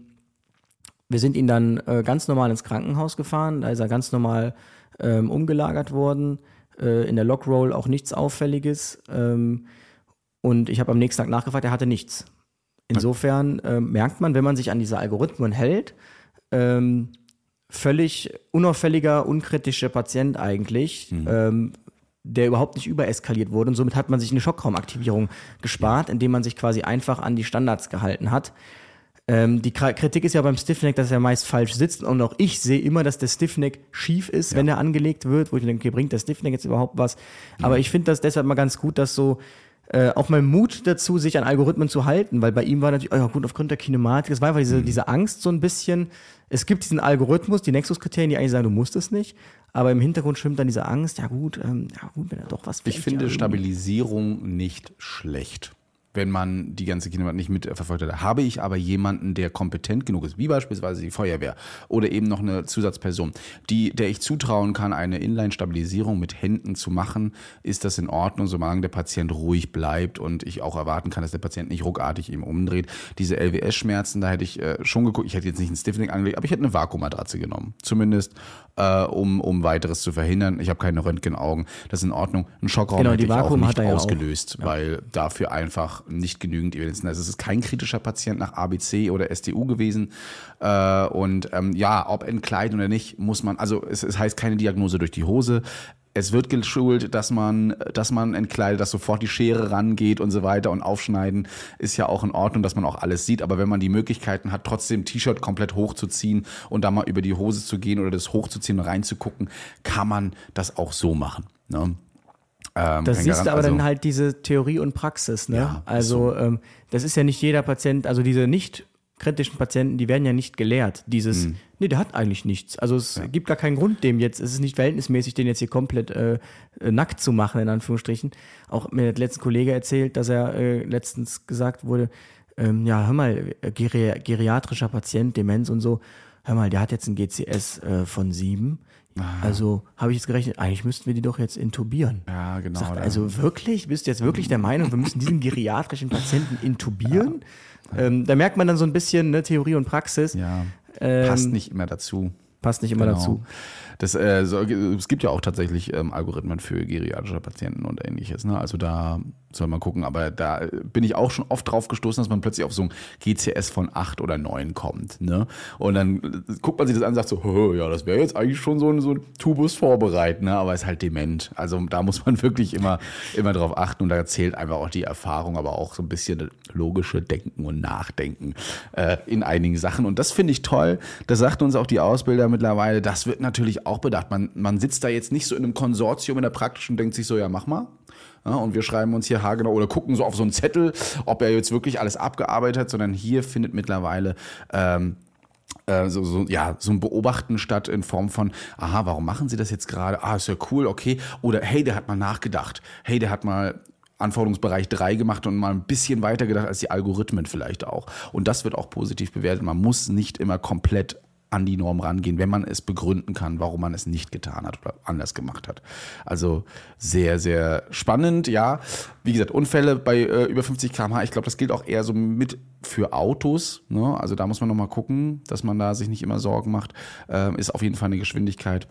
wir sind ihn dann äh, ganz normal ins Krankenhaus gefahren. Da ist er ganz normal ähm, umgelagert worden. Äh, in der Lockroll auch nichts Auffälliges. Ähm, und ich habe am nächsten Tag nachgefragt, er hatte nichts. Insofern äh, merkt man, wenn man sich an diese Algorithmen hält, ähm, völlig unauffälliger, unkritischer Patient eigentlich, mhm. ähm, der überhaupt nicht übereskaliert wurde. Und somit hat man sich eine Schockraumaktivierung gespart, indem man sich quasi einfach an die Standards gehalten hat. Ähm, die Kritik ist ja beim Stiffneck, dass er meist falsch sitzt. Und auch ich sehe immer, dass der Stiffneck schief ist, ja. wenn er angelegt wird, wo ich denke, okay, bringt der Stiffneck jetzt überhaupt was? Ja. Aber ich finde das deshalb mal ganz gut, dass so Äh, auch mal Mut dazu, sich an Algorithmen zu halten, weil bei ihm war natürlich, oh ja gut, aufgrund der Kinematik, es war einfach diese, mhm. diese Angst so ein bisschen, es gibt diesen Algorithmus, die Nexus-Kriterien, die eigentlich sagen, du musst es nicht, aber im Hintergrund schwimmt dann diese Angst, ja gut, ähm, ja gut, wenn er doch was Ich finde Stabilisierung nicht schlecht. wenn man die ganze Kinderarbeit nicht mitverfolgt hat. Habe ich aber jemanden, der kompetent genug ist, wie beispielsweise die Feuerwehr oder eben noch eine Zusatzperson, die, der ich zutrauen kann, eine Inline-Stabilisierung mit Händen zu machen, ist das in Ordnung, solange der Patient ruhig bleibt und ich auch erwarten kann, dass der Patient nicht ruckartig ihm umdreht. Diese L W S-Schmerzen, da hätte ich äh, schon geguckt, ich hätte jetzt nicht ein Stiffening angelegt, aber ich hätte eine Vakuummatratze genommen. Zumindest, äh, um, um weiteres zu verhindern. Ich habe keine Röntgenaugen, das ist in Ordnung. Ein Schockraum genau, hätte die ich Vakuum auch nicht hat er ja ausgelöst, auch. Ja. weil dafür einfach nicht genügend Evidenz. Also es ist kein kritischer Patient nach A B C oder S T U gewesen. Äh, und ähm, ja, ob entkleiden oder nicht, muss man, also es, es heißt keine Diagnose durch die Hose. Es wird geschult, dass man, dass man entkleidet, dass sofort die Schere rangeht und so weiter und aufschneiden ist ja auch in Ordnung, dass man auch alles sieht. Aber wenn man die Möglichkeiten hat, trotzdem T-Shirt komplett hochzuziehen und da mal über die Hose zu gehen oder das hochzuziehen und reinzugucken, kann man das auch so machen. Ne? Ähm, das siehst du aber also, dann halt diese Theorie und Praxis, ne? Ja, also so. ähm, das ist ja nicht jeder Patient, also diese nicht kritischen Patienten, die werden ja nicht gelehrt. Dieses, mhm. nee, der hat eigentlich nichts. Also es ja. gibt gar keinen Grund dem jetzt, es ist nicht verhältnismäßig, den jetzt hier komplett äh, nackt zu machen, in Anführungsstrichen. Auch mir hat letzten Kollege erzählt, dass er äh, letztens gesagt wurde, ähm, ja, hör mal, geri- geriatrischer Patient, Demenz und so, hör mal, der hat jetzt ein G C S äh, von sieben. Also habe ich jetzt gerechnet, eigentlich müssten wir die doch jetzt intubieren. Ja, genau. Sagt, also wirklich, bist du jetzt wirklich der Meinung, wir müssen diesen geriatrischen Patienten intubieren? Ja. Ähm, da merkt man dann so ein bisschen, ne, Theorie und Praxis. Ja, ähm, passt nicht immer dazu. Passt nicht immer genau. dazu. Das, äh, so, es gibt ja auch tatsächlich ähm, Algorithmen für geriatrische Patienten und ähnliches. Ne? Also da soll man gucken. Aber da bin ich auch schon oft drauf gestoßen, dass man plötzlich auf so ein G C S von acht oder neun kommt. Ne? Und dann guckt man sich das an und sagt so, ja, das wäre jetzt eigentlich schon so ein, so ein Tubus vorbereiten, ne? Aber ist halt dement. Also da muss man wirklich immer, immer drauf achten. Und da zählt einfach auch die Erfahrung, aber auch so ein bisschen logische Denken und Nachdenken äh, in einigen Sachen. Und das finde ich toll. Das sagt uns auch die Ausbilder mittlerweile. Das wird natürlich auch bedacht. Man, man sitzt da jetzt nicht so in einem Konsortium in der praktischen und denkt sich so, ja, mach mal. Ja, und wir schreiben uns hier haargenau oder gucken so auf so einen Zettel, ob er jetzt wirklich alles abgearbeitet hat, sondern hier findet mittlerweile ähm, äh, so, so, ja, so ein Beobachten statt in Form von, aha, warum machen Sie das jetzt gerade? Ah, ist ja cool, okay. Oder hey, der hat mal nachgedacht. Hey, der hat mal Anforderungsbereich drei gemacht und mal ein bisschen weiter gedacht als die Algorithmen vielleicht auch. Und das wird auch positiv bewertet. Man muss nicht immer komplett an die Norm rangehen, wenn man es begründen kann, warum man es nicht getan hat oder anders gemacht hat. Also sehr, sehr spannend, ja. Wie gesagt, Unfälle bei äh, über fünfzig Kilometer pro Stunde, ich glaube, das gilt auch eher so mit für Autos. Ne? Also da muss man nochmal gucken, dass man da sich nicht immer Sorgen macht. Ähm, ist auf jeden Fall eine Geschwindigkeit.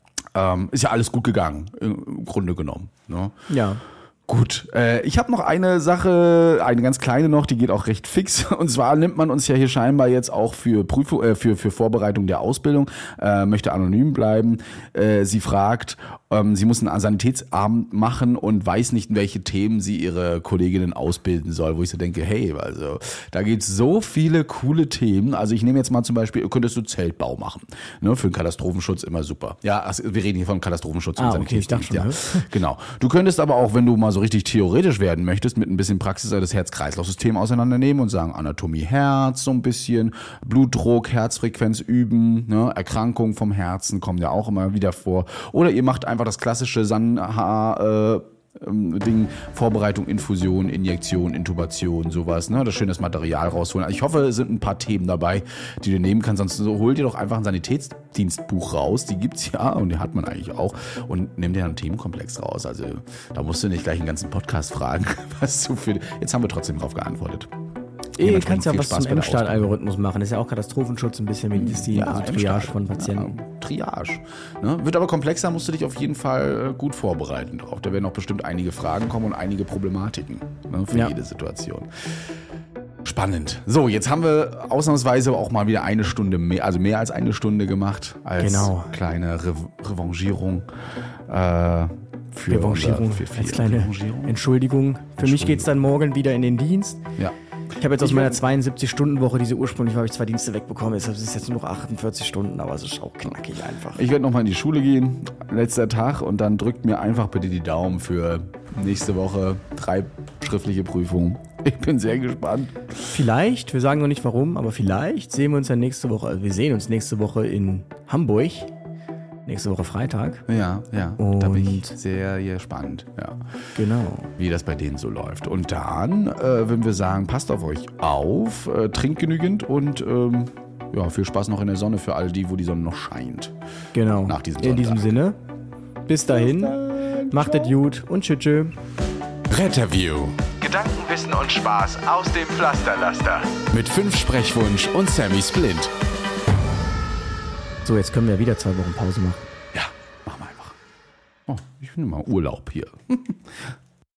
Ähm, ist ja alles gut gegangen, im Grunde genommen. Ne? Ja. Gut, äh, ich habe noch eine Sache, eine ganz kleine noch, die geht auch recht fix. Und zwar nimmt man uns ja hier scheinbar jetzt auch für Prüfung, äh, für für Vorbereitung der Ausbildung, äh, möchte anonym bleiben. Äh, sie fragt, ähm, sie muss einen Sanitätsabend machen und weiß nicht, in welche Themen sie ihre Kolleginnen ausbilden soll. Wo ich so denke, hey, also da gibt's so viele coole Themen. Also ich nehme jetzt mal zum Beispiel, könntest du Zeltbau machen, ne, für den Katastrophenschutz immer super. Ja, also wir reden hier von Katastrophenschutz und ah, okay, ich dachte schon, ja. ne? Genau. Du könntest aber auch, wenn du mal so richtig theoretisch werden möchtest, mit ein bisschen Praxis das Herz-Kreislauf-System auseinandernehmen und sagen, Anatomie Herz so ein bisschen, Blutdruck, Herzfrequenz üben, ne? Erkrankungen vom Herzen kommen ja auch immer wieder vor. Oder ihr macht einfach das klassische Sanha, äh, Ding, Vorbereitung, Infusion, Injektion, Intubation, sowas, ne? Das schöne Material rausholen. Also ich hoffe, es sind ein paar Themen dabei, die du nehmen kannst. Sonst so, hol dir doch einfach ein Sanitätsdienstbuch raus. Die gibt's ja und die hat man eigentlich auch. Und nimm dir einen Themenkomplex raus. Also da musst du nicht gleich einen ganzen Podcast fragen, was du für. Jetzt haben wir trotzdem drauf geantwortet. Du kannst ja was zum M-Start-Algorithmus machen. Das ist ja auch Katastrophenschutz, ein bisschen Medizin, ja, also Triage von Patienten. Ja, Triage. Ne? Wird aber komplexer, musst du dich auf jeden Fall gut vorbereiten drauf. Da werden auch bestimmt einige Fragen kommen und einige Problematiken, ne, für ja. jede Situation. Spannend. So, jetzt haben wir ausnahmsweise auch mal wieder eine Stunde mehr, also mehr als eine Stunde gemacht, als genau. kleine Re- Revanchierung. Äh, für Revanchierung, unser, für als kleine Entschuldigung. Entschuldigung. Für mich geht's dann morgen wieder in den Dienst. Ja. Ich habe jetzt aus meiner zweiundsiebzig-Stunden-Woche, diese ursprünglich habe ich zwei Dienste wegbekommen, es ist jetzt nur noch achtundvierzig Stunden, aber es ist auch knackig einfach. Ich werde nochmal in die Schule gehen, letzter Tag, und dann drückt mir einfach bitte die Daumen für nächste Woche drei schriftliche Prüfungen. Ich bin sehr gespannt. Vielleicht, wir sagen noch nicht warum, aber vielleicht sehen wir uns ja nächste Woche, also wir sehen uns nächste Woche in Hamburg nächste Woche Freitag. Ja, ja. Und da bin ich sehr gespannt, ja. Genau. Wie das bei denen so läuft. Und dann äh, würden wir sagen, passt auf euch auf, äh, trinkt genügend und ähm, ja, viel Spaß noch in der Sonne für all die, wo die Sonne noch scheint. Genau. Nach diesem In diesem Sonntag. Sinne, bis dahin, macht es gut und tschüss. tschüss. Retterview Gedanken, Wissen und Spaß aus dem Pflasterlaster. mit fünf Sprechwunsch und Sammy Splint. So, jetzt können wir wieder zwei Wochen Pause machen. Ja, machen wir einfach. Oh, ich nehme mal Urlaub hier.